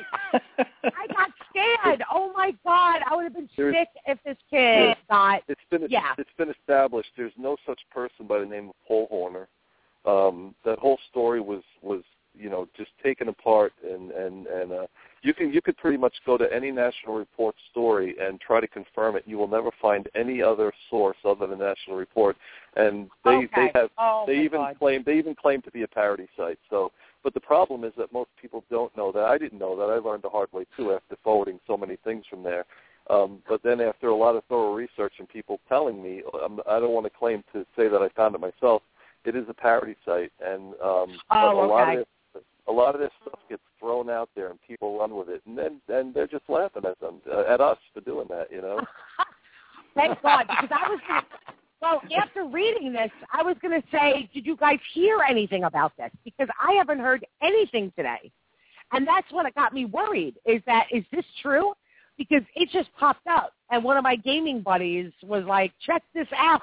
I got scared. Oh, my God. I would have been There's- sick if this kid got, It's been yeah. it's been established. There's no such person by the name of Paul Horner. Um, that whole story was was you know just taken apart, and and and uh, you can you could pretty much go to any National Report story and try to confirm it. You will never find any other source other than National Report, and they Okay. they have Oh, they my even God. claim they even claim to be a parody site. So, but the problem is that most people don't know that. I didn't know that. I learned the hard way too after forwarding so many things from there. Um, but then after a lot of thorough research and people telling me, um, I don't want to claim to say that I found it myself. It is a parody site, and um, Oh, but a lot okay. of this, a lot of this stuff gets thrown out there, and people run with it, and then and they're just laughing at them, uh, at us for doing that, you know. Thank God, because I was going to, well, after reading this, I was going to say, did you guys hear anything about this? Because I haven't heard anything today. And that's what got me worried, is that, is this true? Because it just popped up, and one of my gaming buddies was like, check this out.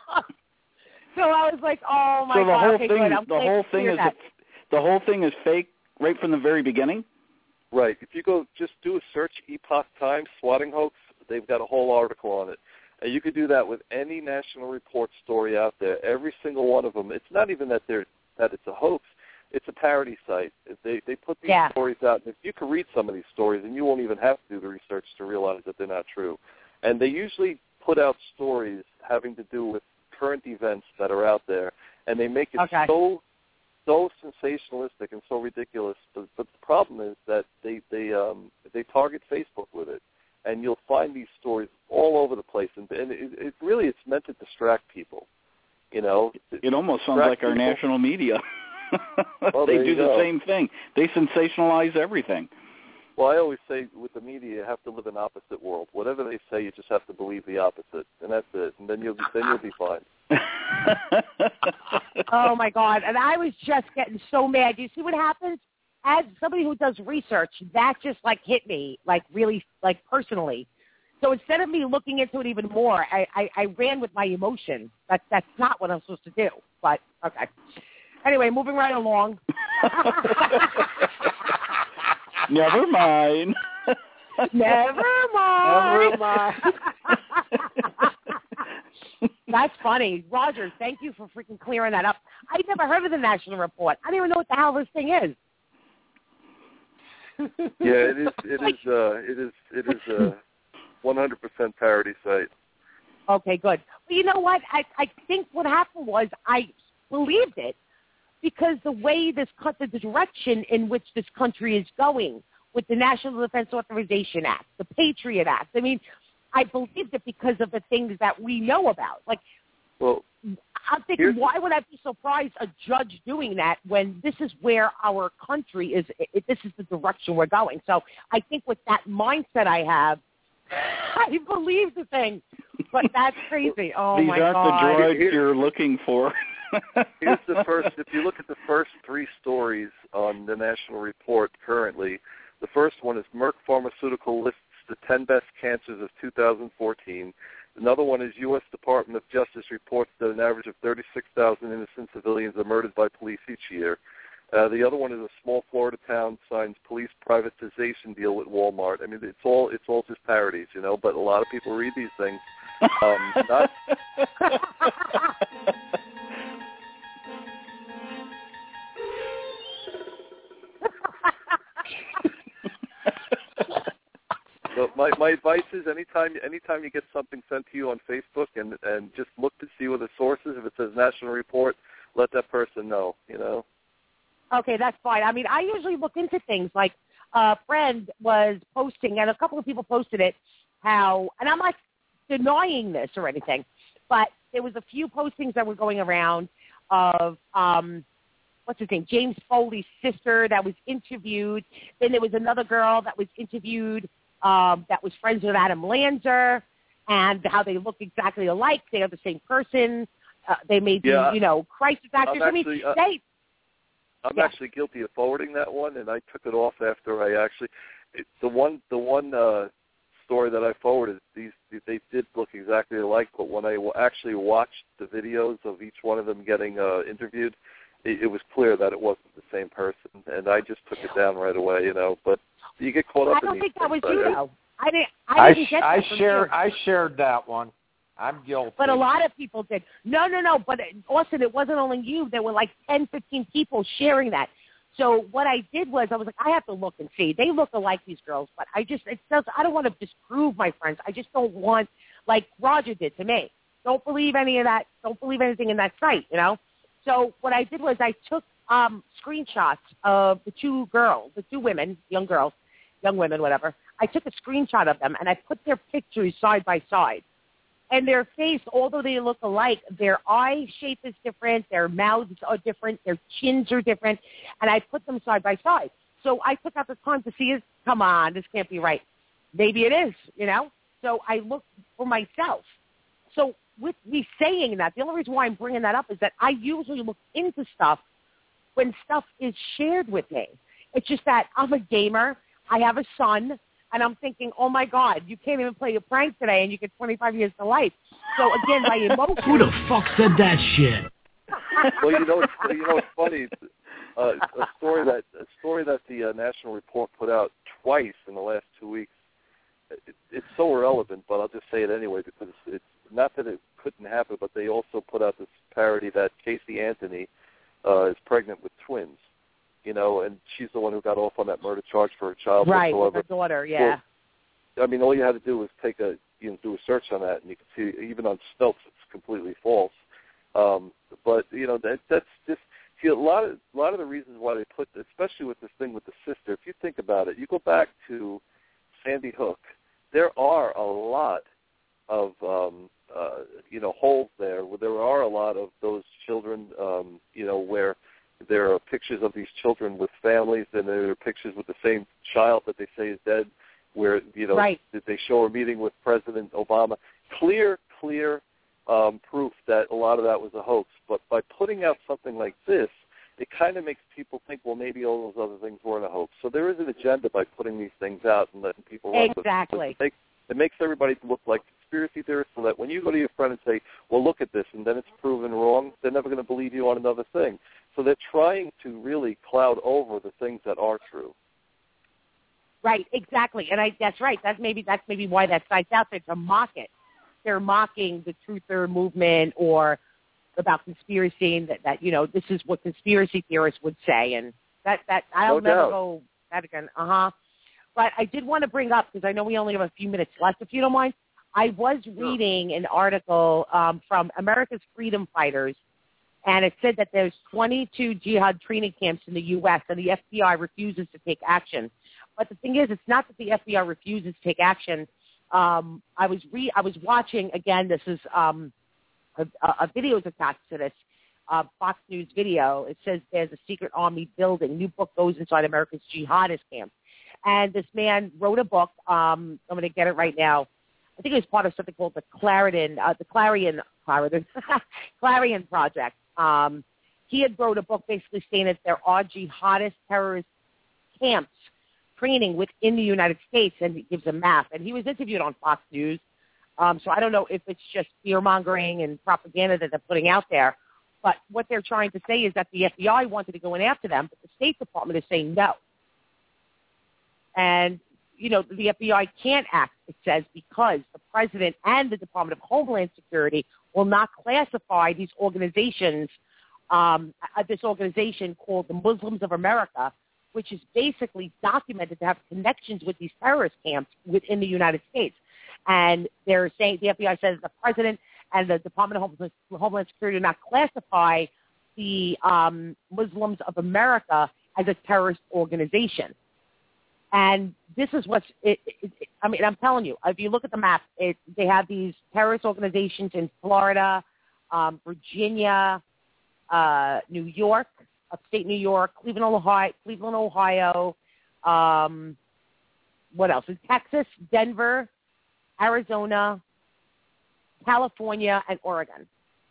So I was like, oh, my so the God, whole okay, thing, good. I'm the glad whole to thing hear is that. the whole thing is fake right from the very beginning. Right. If you go just do a search, Epoch Times swatting hoax, they've got a whole article on it. And you could do that with any National Report story out there. Every single one of them. It's not even that they're that it's a hoax. It's a parody site. They they put these Yeah. stories out. If you can read some of these stories, and you won't even have to do the research to realize that they're not true. And they usually put out stories having to do with current events that are out there, and they make it Okay. so so sensationalistic and so ridiculous. But, but the problem is that they they um, they target Facebook with it, and you'll find these stories all over the place. And, and it, it really it's meant to distract people. You know, It almost sounds distract like our people. national media. Well, they there do you the go. same thing. They sensationalize everything. Well, I always say with the media, you have to live in opposite world. Whatever they say, you just have to believe the opposite, and that's it. And then you'll be, then you'll be fine. Oh, my God. And I was just getting so mad. You see what happens? As somebody who does research, that just, like, hit me, like, really, like, personally. So instead of me looking into it even more, I, I, I ran with my emotion. That, that's not what I'm supposed to do. But, okay. Anyway, moving right along. Never mind. Never mind. Never mind. That's funny. Roger, thank you for freaking clearing that up. I never heard of the National Report. I don't even know what the hell this thing is. Yeah, it is. It is. Uh, it is. It is a one hundred percent parody site. Okay, good. But you know what? I, I think what happened was I believed it because the way this, co- the direction in which this country is going with the National Defense Authorization Act, the Patriot Act. I mean, I believed it because of the things that we know about. Like, well, I'm thinking, why would I be surprised a judge doing that when this is where our country is? It, this is the direction we're going. So I think with that mindset I have, I believe the thing, but that's crazy. Oh These my aren't God. the droids you're looking for. Here's the first. If you look at the first three stories on the National Report currently, the first one is Merck Pharmaceutical lists the ten best cancers of two thousand fourteen. Another one is U S Department of Justice reports that an average of thirty-six thousand innocent civilians are murdered by police each year. Uh, the other one is a small Florida town signs police privatization deal with Walmart. I mean, it's all it's all just parodies, you know. But a lot of people read these things. Um, not So my, my advice is anytime anytime you get something sent to you on Facebook and and just look to see what the source is. If it says National Report, let that person know, you know. Okay, that's fine. I mean, I usually look into things like a friend was posting, and a couple of people posted it, how, and I'm not denying this or anything, but there was a few postings that were going around of, um, what's his name, James Foley's sister that was interviewed. Then there was another girl that was interviewed um, that was friends with Adam Lanza, and how they look exactly alike. They are the same person. Uh, they may be, Yeah, you know, crisis actors. I'm I actually, mean, uh, they... I'm Yeah. actually guilty of forwarding that one, and I took it off after I actually it, the one the one uh, story that I forwarded. These they did look exactly alike, but when I w- actually watched the videos of each one of them getting uh, interviewed, it, it was clear that it wasn't the same person, and I just took it down right away. You know, but you get caught up I in don't these think that was things, you, but, though. I didn't, I I, didn't sh- get that I from shared you. I shared that one. I'm guilty. But a lot of people did. No, no, no. But Austin, it wasn't only you. There were like ten, fifteen people sharing that. So what I did was I was like, I have to look and see. They look alike, these girls, but I just, it does, I don't want to disprove my friends. I just don't want, like Roger did to me. Don't believe any of that. Don't believe anything in that site, you know? So what I did was I took um, screenshots of the two girls, the two women, young girls, young women, whatever. I took a screenshot of them, and I put their pictures side by side. And their face, although they look alike, their eye shape is different, their mouths are different, their chins are different, and I put them side by side. So I took out the time to see it. Come on, this can't be right. Maybe it is, you know? So I looked for myself. So with me saying that, the only reason why I'm bringing that up is that I usually look into stuff when stuff is shared with me. It's just that I'm a gamer. I have a son. And I'm thinking, oh, my God, you can't even play a prank today and you get twenty-five years to life. So, again, my emotions. Who the fuck said that shit? well, you know, it's, you know, it's funny. Uh, a story that a story that the uh, National Report put out twice in the last two weeks. It, it's so irrelevant, but I'll just say it anyway because it's not that it couldn't happen, but they also put out this parody that Casey Anthony uh, is pregnant with twins. You know, and she's the one who got off on that murder charge for her child. Right, whatsoever. with her daughter, yeah. Well, I mean, all you had to do was take a, you know, do a search on that, and you can see even on Snopes it's completely false. Um, but you know, that that's just see a lot of a lot of the reasons why they put, especially with this thing with the sister. If you think about it, you go back to Sandy Hook. There are a lot of um, uh, you know holes there. Where there are a lot of those children, um, you know, where there are pictures of these children with families, and there are pictures with the same child that they say is dead, where, you know, right. they show a meeting with President Obama. Clear, clear um, proof that a lot of that was a hoax. But by putting out something like this, it kind of makes people think, well, maybe all those other things weren't a hoax. So there is an agenda by putting these things out and letting people run with it. Exactly. It makes, it makes everybody look like conspiracy theorists, so that when you go to your friend and say, well, look at this, and then it's proven wrong, they're never going to believe you on another thing. So they're trying to really cloud over the things that are true. Right, exactly, and I that's right. That's maybe that's maybe why that site's out there to mock it. They're mocking the truther movement or about conspiracy, and that, that you know this is what conspiracy theorists would say, and that that I'll No never doubt. go that again. Uh huh. But I did want to bring up because I know we only have a few minutes left. If you don't mind, I was reading an article um, from America's Freedom Fighters. And it said that there's twenty-two jihad training camps in the U S and the F B I refuses to take action. But the thing is, it's not that the F B I refuses to take action. Um, I was re- I was watching, again, this is um, a, a video is attached to this uh, Fox News video. It says there's a secret army building. New book goes inside America's jihadist camp. And this man wrote a book. Um, I'm going to get it right now. I think it was part of something called the Clarion, uh, the Clarion, Clarion, Clarion Project. Um, he had wrote a book basically saying that there are jihadist terrorist camps training within the United States, and he gives a map. And he was interviewed on Fox News. Um, so I don't know if it's just fear-mongering and propaganda that they're putting out there. But what they're trying to say is that the F B I wanted to go in after them, but the State Department is saying no. And, you know, the F B I can't act, it says, because the President and the Department of Homeland Security will not classify these organizations, um, uh, this organization called the Muslims of America, which is basically documented to have connections with these terrorist camps within the United States. And they're saying, the F B I says the President and the Department of Homeland Security do not classify the um, Muslims of America as a terrorist organization. And this is what's, it, it, it, I mean, I'm telling you, if you look at the map, it, they have these terrorist organizations in Florida, um, Virginia, uh, New York, upstate New York, Cleveland, Ohio, Cleveland, Ohio, um, what else? In Texas, Denver, Arizona, California, and Oregon.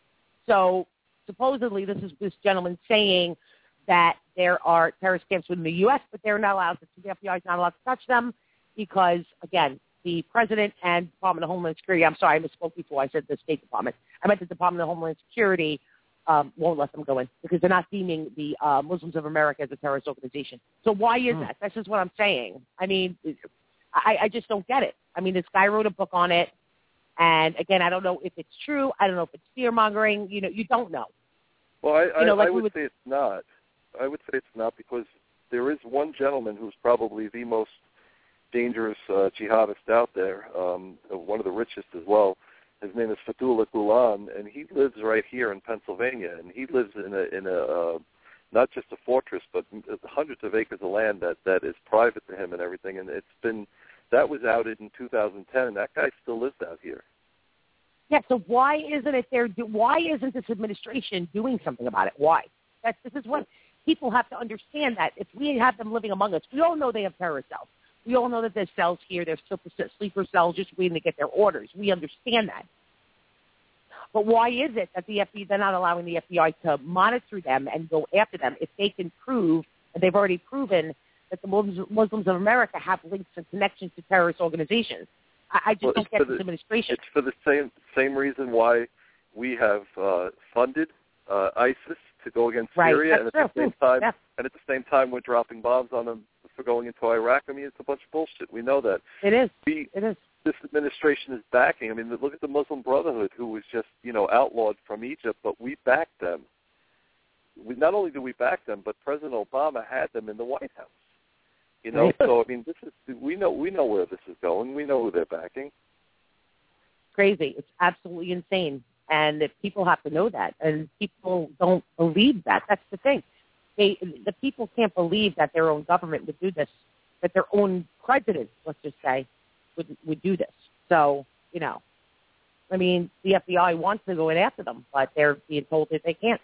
So supposedly this is this gentleman saying that there are terrorist camps within the U S, but they're not allowed to, the F B I is not allowed to touch them because, again, the President and Department of Homeland Security, I'm sorry, I misspoke before, I said the State Department. I meant the Department of Homeland Security um, won't let them go in because they're not deeming the uh, Muslims of America as a terrorist organization. So why is hmm. that? That's just what I'm saying. I mean, I, I just don't get it. I mean, this guy wrote a book on it, and, again, I don't know if it's true. I don't know if it's fear-mongering. You know, you don't know. Well, I, you know, I, like I would, would say it's not. I would say it's not because there is one gentleman who's probably the most dangerous uh, jihadist out there, um, one of the richest as well. His name is Fethullah Gulen, and he lives right here in Pennsylvania. And he lives in a, in a uh, not just a fortress, but hundreds of acres of land that, that is private to him and everything. And it's been that was outed in two thousand ten, and that guy still lives out here. Yeah. So why isn't it there? Why isn't this administration doing something about it? Why? That's this is what. People have to understand that if we have them living among us, we all know they have terrorist cells. We all know that there's cells here. There's sleeper cells just waiting to get their orders. We understand that. But why is it that the F B I, they're not allowing the F B I to monitor them and go after them if they can prove, and they've already proven, that the Muslims of America have links and connections to terrorist organizations? I, I just well, don't get the, this administration. It's for the same same reason why we have uh, funded uh, ISIS to go against right. Syria, That's and at true. the same time, yeah. and at the same time, we're dropping bombs on them for going into Iraq. I mean, it's a bunch of bullshit. We know that. It is. We, it is. This administration is backing. I mean, look at the Muslim Brotherhood, who was just, you know, outlawed from Egypt, but we backed them. We not only do we back them, but President Obama had them in the White House. You know, so I mean, this is we know we know where this is going. We know who they're backing. Crazy. It's absolutely insane. And if people have to know that, and people don't believe that. That's the thing. They, the people can't believe that their own government would do this, that their own president, let's just say, would would do this. So, you know, I mean, the F B I wants to go in after them, but they're being told that they can't.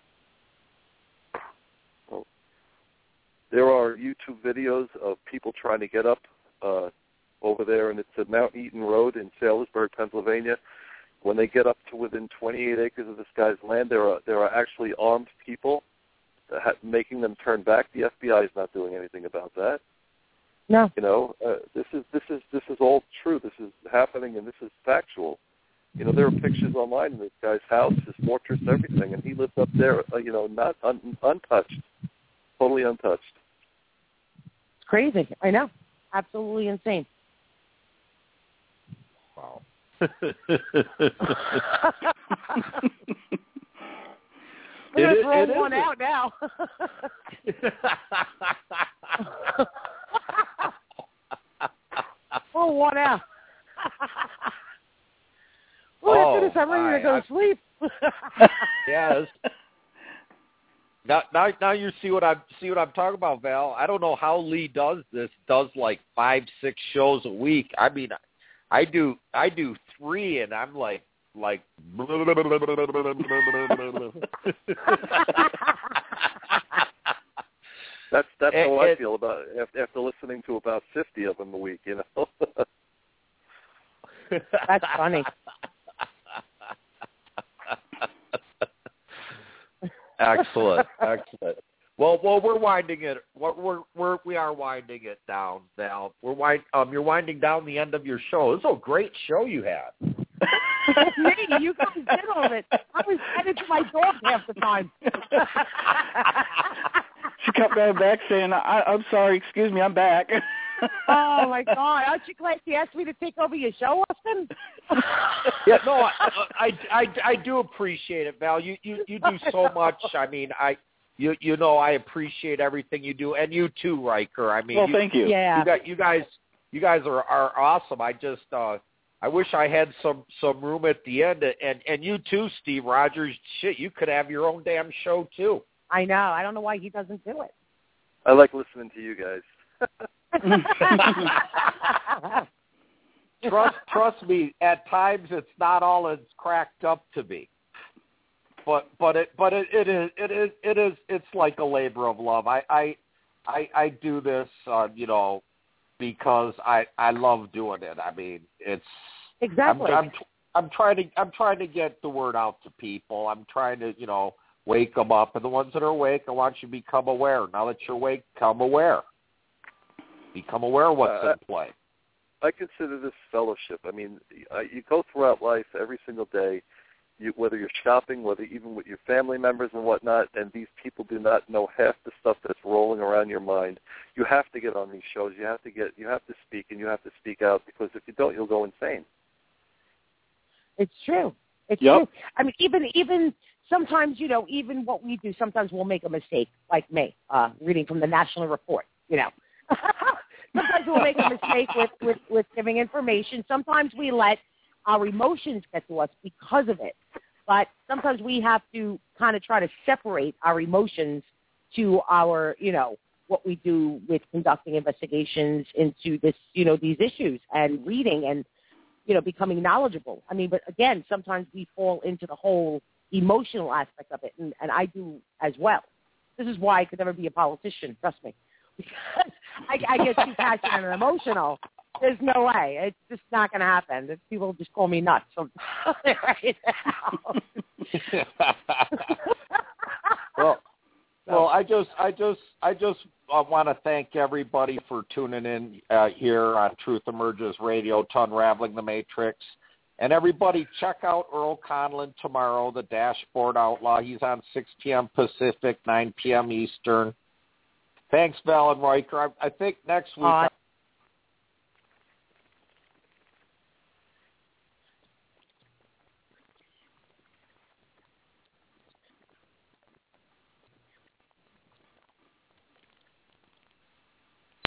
Well, there are YouTube videos of people trying to get up uh, over there, and it's at Mount Eaton Road in Salisbury, Pennsylvania. When they get up to within twenty-eight acres of this guy's land, there are there are actually armed people that ha- making them turn back. The F B I is not doing anything about that. No. You know, uh, this is this is this is all true. This is happening, and this is factual. You know, there are pictures online of this guy's house, his fortress, everything, and he lives up there. Uh, you know, not un- untouched, totally untouched. It's crazy. I know. Absolutely insane. Wow. We're going to throw one out now. Throw one out. Well, oh, after this, I'm ready to go I, to sleep. Yes. Now, now, now you see what I'm see what I'm talking about, Val. I don't know how Lee does this. Does like five, six shows a week. I mean, I do I do three, and I'm like like. That's that's it, how I it, feel about it after, after listening to about fifty of them a week. You know. That's funny. Excellent, excellent. Well, well, we're winding it. We're we're, we're we are winding it down, Val. We're wind. Um, you're winding down the end of your show. This is a great show you had. Me, you guys did all of it. I was headed to my dog half the time. She kept going back saying, I, "I'm sorry, excuse me, I'm back." Oh my God! Aren't you glad she asked me to take over your show, Austin? Yeah, no, I, I, I, I do appreciate it, Val. You, you, you do so much. I mean, I, you, you know, I appreciate everything you do, and you too, Riker. I mean, well, you, thank you. Yeah, you, got, you guys, you guys are, are awesome. I just, uh, I wish I had some, some room at the end, and, and you too, Steve Rogers. Shit, you could have your own damn show too. I know. I don't know why he doesn't do it. I like listening to you guys. trust trust me, at times it's not all it's cracked up to be. But but it but it, it is it is it is it's like a labor of love. I I I, I do this uh, you know, because I, I love doing it. I mean, it's exactly I'm, I'm I'm trying to I'm trying to get the word out to people. I'm trying to, you know, wake them up, and the ones that are awake, I want you to become aware. Now that you're awake, become aware. Become aware of what's uh, in play. I consider this fellowship. I mean, you go throughout life every single day, you, whether you're shopping, whether even with your family members and whatnot, and these people do not know half the stuff that's rolling around your mind. You have to get on these shows. You have to get. You have to speak, and you have to speak out, because if you don't, you'll go insane. It's true. It's yep. true. I mean, even even sometimes, you know, even what we do, sometimes we'll make a mistake, like me, uh, reading from the National Report, you know. Sometimes we'll make a mistake with, with, with giving information. Sometimes we let our emotions get to us because of it. But sometimes we have to kind of try to separate our emotions to our, you know, what we do with conducting investigations into this, you know, these issues and reading and, you know, becoming knowledgeable. I mean, but again, sometimes we fall into the whole emotional aspect of it, and, and I do as well. This is why I could never be a politician, trust me. Because I, I get too passionate and emotional. There's no way. It's just not going to happen. It's, people just call me nuts right now. well, well, I just, I just, I just uh, want to thank everybody for tuning in uh, here on Truth Emerges Radio to Unraveling the Matrix. And everybody, check out Earl Conlon tomorrow, the Dashboard Outlaw. He's on six p.m. Pacific, nine p.m. Eastern. Thanks, Val and Riker. I, I think next week uh,